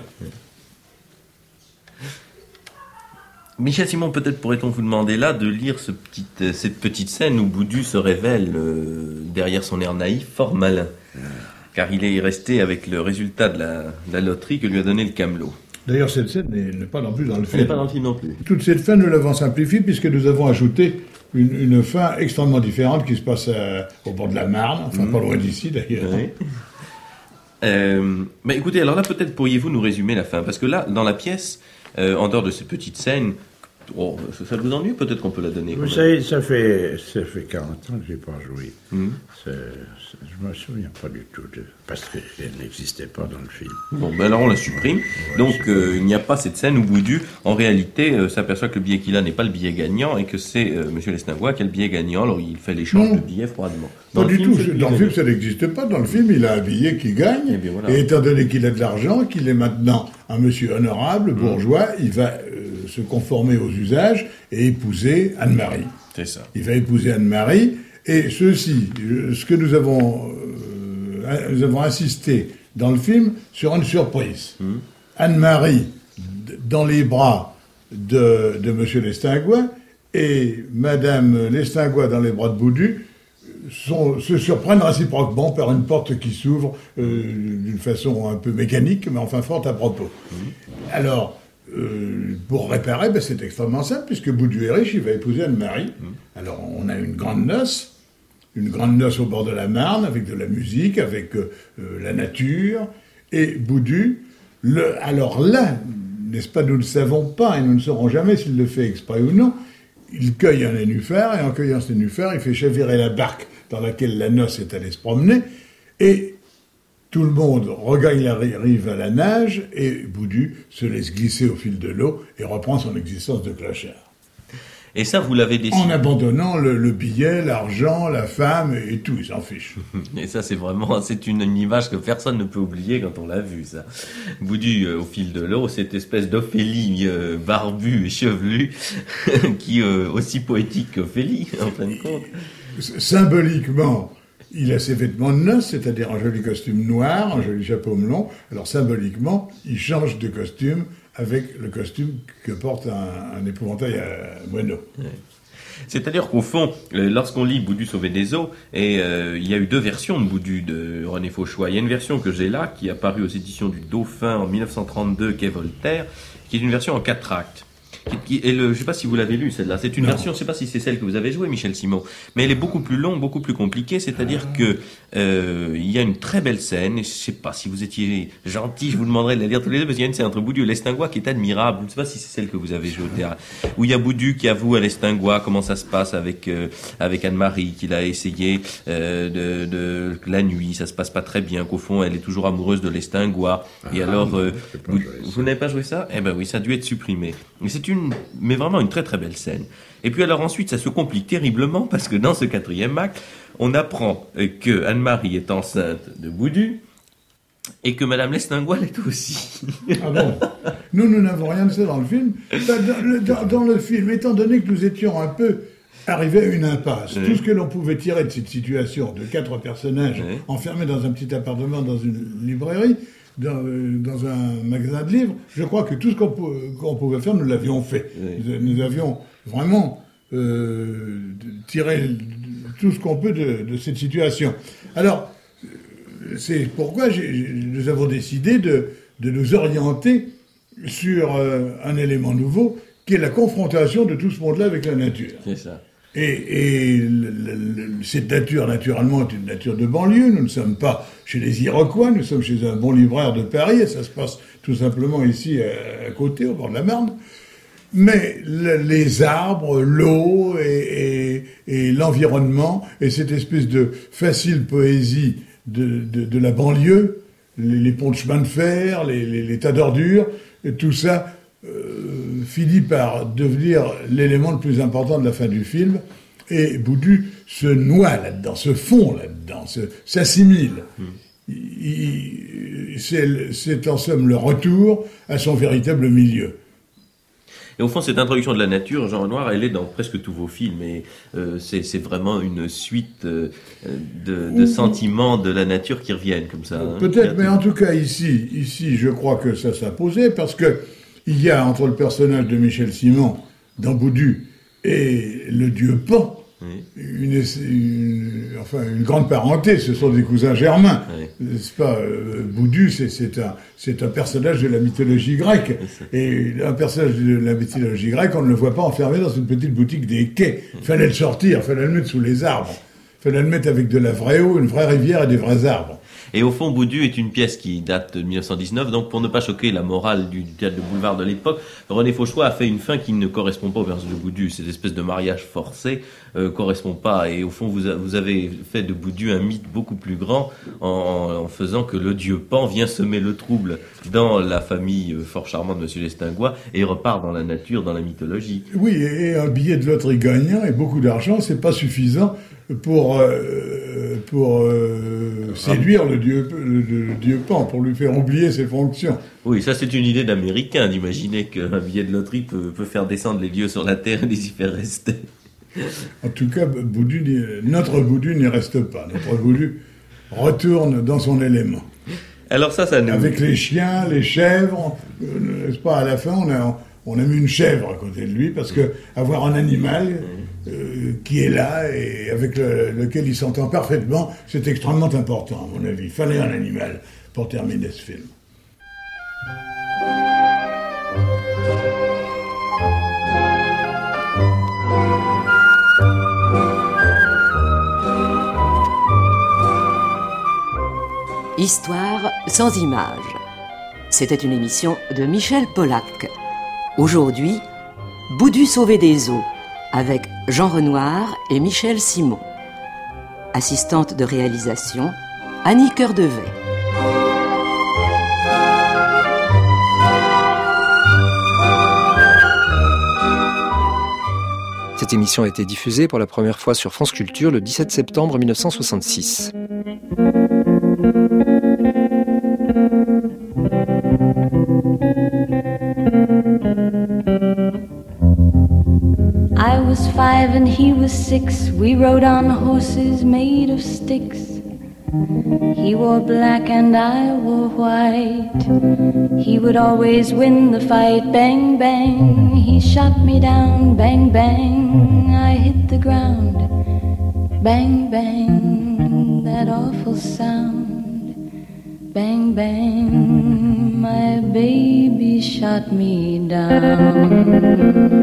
Michel Simon, peut-être pourrait-on vous demander là de lire cette petite scène où Boudu se révèle derrière son air naïf fort malin, car il est resté avec le résultat de la loterie que lui a donné le camelot. D'ailleurs, cette scène n'est pas non plus dans le film. Elle n'est pas dans le film non plus. Toute cette fin, nous l'avons simplifiée puisque nous avons ajouté une fin extrêmement différente qui se passe au bord de la Marne, enfin pas loin d'ici d'ailleurs. Oui. Mais écoutez, alors là peut-être pourriez-vous nous résumer la fin, parce que là, dans la pièce, en dehors de ces petites scènes, ça vous ennuie? Peut-être qu'on peut la donner. Vous savez, ça fait 40 ans que je n'ai pas joué. Je me souviens pas du tout, parce qu'elle n'existait pas dans le film. Bon, ben alors on la supprime. Donc il n'y a pas cette scène où Boudu, en réalité, s'aperçoit que le billet qu'il a n'est pas le billet gagnant et que c'est Monsieur Lestingois qui a le billet gagnant. Alors il fait l'échange de billets froidement. Pas du tout. Dans le film, ça n'existe pas. Dans le film, il a un billet qui gagne. Et étant donné qu'il a de l'argent, qu'il est maintenant un monsieur honorable, bourgeois, il va se conformer aux usages et épouser Anne-Marie. C'est ça. Il va épouser Anne-Marie. Et ce que nous avons insisté dans le film sur une surprise. Anne-Marie dans les bras de Monsieur Lestingois et Madame Lestingois dans les bras de Boudu se surprennent réciproquement par une porte qui s'ouvre d'une façon un peu mécanique, mais enfin forte à propos. Alors, pour réparer, c'est extrêmement simple, puisque Boudu est riche, il va épouser Anne-Marie. Alors, on a une grande noce au bord de la Marne, avec de la musique, avec la nature, et Boudu, alors là, n'est-ce pas, nous ne savons pas, et nous ne saurons jamais s'il le fait exprès ou non, il cueille un nénuphar, et en cueillant ce nénuphar, il fait chavirer la barque dans laquelle la noce est allée se promener, et tout le monde regagne la rive à la nage, et Boudu se laisse glisser au fil de l'eau et reprend son existence de clochard. Et ça, vous l'avez décidé. En abandonnant le billet, l'argent, la femme et tout, il s'en fiche. Et ça, c'est une image que personne ne peut oublier quand on l'a vu, ça. Boudu au fil de l'eau, cette espèce d'Ophélie barbue et chevelue, qui aussi poétique qu'Ophélie, en fin de compte. Symboliquement, il a ses vêtements de noces, c'est-à-dire un joli costume noir, un joli chapeau melon. Alors symboliquement, il change de costume avec le costume que porte un épouvantail à moineau. Ouais. C'est-à-dire qu'au fond, lorsqu'on lit Boudu sauvé des eaux, et il y a eu deux versions de Boudu de René Fauchois. Il y a une version que j'ai là, qui est apparue aux éditions du Dauphin en 1932, qu'est Voltaire, qui est une version en 4 actes. Je ne sais pas si vous l'avez lu, celle-là. C'est une version, je ne sais pas si c'est celle que vous avez jouée, Michel Simon, mais elle est beaucoup plus longue, beaucoup plus compliquée. C'est-à-dire que il y a une très belle scène, et je ne sais pas si vous étiez gentil, je vous demanderais de la lire tous les deux, parce qu'il y a une scène entre Boudu et Lestingois qui est admirable. Je ne sais pas si c'est celle que vous avez jouée au théâtre, où il y a Boudu qui avoue à Lestingois comment ça se passe avec Anne-Marie, qu'il a essayé la nuit, ça se passe pas très bien, qu'au fond elle est toujours amoureuse de Lestingois. Et alors, vous n'avez pas joué ça? Eh ben oui, ça a dû être supprimé. Mais vraiment une très très belle scène. Et puis alors ensuite, ça se complique terriblement parce que dans ce 4e acte, on apprend que Anne-Marie est enceinte de Boudu et que Madame Lestingois l'est aussi. Ah bon? Nous n'avons rien de ça dans le film. Dans le film, étant donné que nous étions un peu arrivés à une impasse, tout ce que l'on pouvait tirer de cette situation de 4 personnages enfermés dans un petit appartement, dans une librairie, dans un magasin de livres, je crois que tout ce qu'on pouvait faire, nous l'avions fait. Nous avions vraiment tiré tout ce qu'on peut de cette situation. Alors, c'est pourquoi nous avons décidé de nous orienter sur un élément nouveau qui est la confrontation de tout ce monde-là avec la nature. C'est ça. Et cette nature, naturellement, est une nature de banlieue. Nous ne sommes pas chez les Iroquois, nous sommes chez un bon libraire de Paris, et ça se passe tout simplement ici, à côté, au bord de la Marne. Mais les arbres, l'eau et l'environnement, et cette espèce de facile poésie de la banlieue, les ponts de chemin de fer, les tas d'ordures, tout ça finit par devenir l'élément le plus important de la fin du film. Et Boudu se noie là-dedans, se fond là-dedans, s'assimile. C'est en somme le retour à son véritable milieu. Et au fond, cette introduction de la nature, Jean Renoir, elle est dans presque tous vos films. Et c'est vraiment une suite de sentiments de la nature qui reviennent comme ça. Peut-être, mais en tout cas ici, je crois que ça s'imposait parce que il y a entre le personnage de Michel Simon dans Boudu et le dieu Pan une grande parenté. Ce sont des cousins germains, n'est-ce pas? Boudu, c'est un personnage de la mythologie grecque, et un personnage de la mythologie grecque, on ne le voit pas enfermé dans une petite boutique des quais. Fallait le sortir, fallait le mettre sous les arbres, fallait le mettre avec de la vraie eau, une vraie rivière et des vrais arbres. Et au fond, Boudu est une pièce qui date de 1919, donc pour ne pas choquer la morale du théâtre de boulevard de l'époque, René Fauchois a fait une fin qui ne correspond pas au personnage de Boudu. Cette espèce de mariage forcé correspond pas. Et au fond, vous avez fait de Boudu un mythe beaucoup plus grand en faisant que le dieu Pan vient semer le trouble dans la famille fort charmante de M. Lestingois et repart dans la nature, dans la mythologie. Oui, et un billet de loterie gagnant et beaucoup d'argent, c'est pas suffisant pour séduire le dieu Pan, pour lui faire oublier ses fonctions. Oui, ça c'est une idée d'Américain, d'imaginer qu'un billet de loterie peut faire descendre les dieux sur la terre et les y faire rester. En tout cas, notre Boudu n'y reste pas. Notre Boudu retourne dans son élément. Alors ça nous... Avec les chiens, les chèvres, n'est-ce pas, à la fin, on a mis une chèvre à côté de lui, parce que avoir un animal qui est là et avec lequel il s'entend parfaitement, c'est extrêmement important, à mon avis. Il fallait un animal pour terminer ce film. Histoire sans images. C'était une émission de Michel Polac. Aujourd'hui, Boudu sauvé des eaux, avec Jean Renoir et Michel Simon. Assistante de réalisation, Annie Cœurdevet. Cette émission a été diffusée pour la première fois sur France Culture le 17 septembre 1966. I was 5 and he was 6. We rode on horses made of sticks. He wore black and I wore white. He would always win the fight. Bang, bang, he shot me down. Bang, bang, I hit the ground. Bang, bang, that awful sound. Bang, bang, my baby shot me down.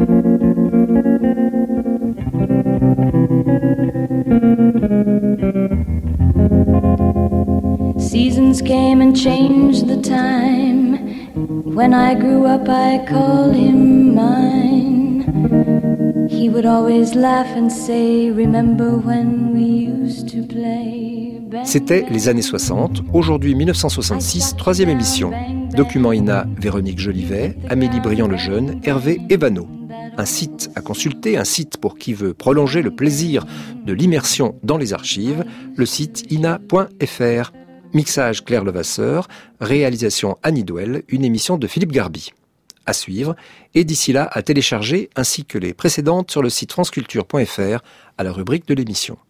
Seasons came and changed the time. When I grew up, I called him mine. He would always laugh and say, remember when we used to play. C'était les années 60, aujourd'hui 1966, troisième émission. Document INA, Véronique Jolivet, Amélie Briand-Lejeune, Hervé Evano. Un site à consulter, un site pour qui veut prolonger le plaisir de l'immersion dans les archives, le site ina.fr. Mixage Claire Levasseur, réalisation Annie Douel, une émission de Philippe Garby. À suivre, et d'ici là à télécharger, ainsi que les précédentes sur le site franceculture.fr à la rubrique de l'émission.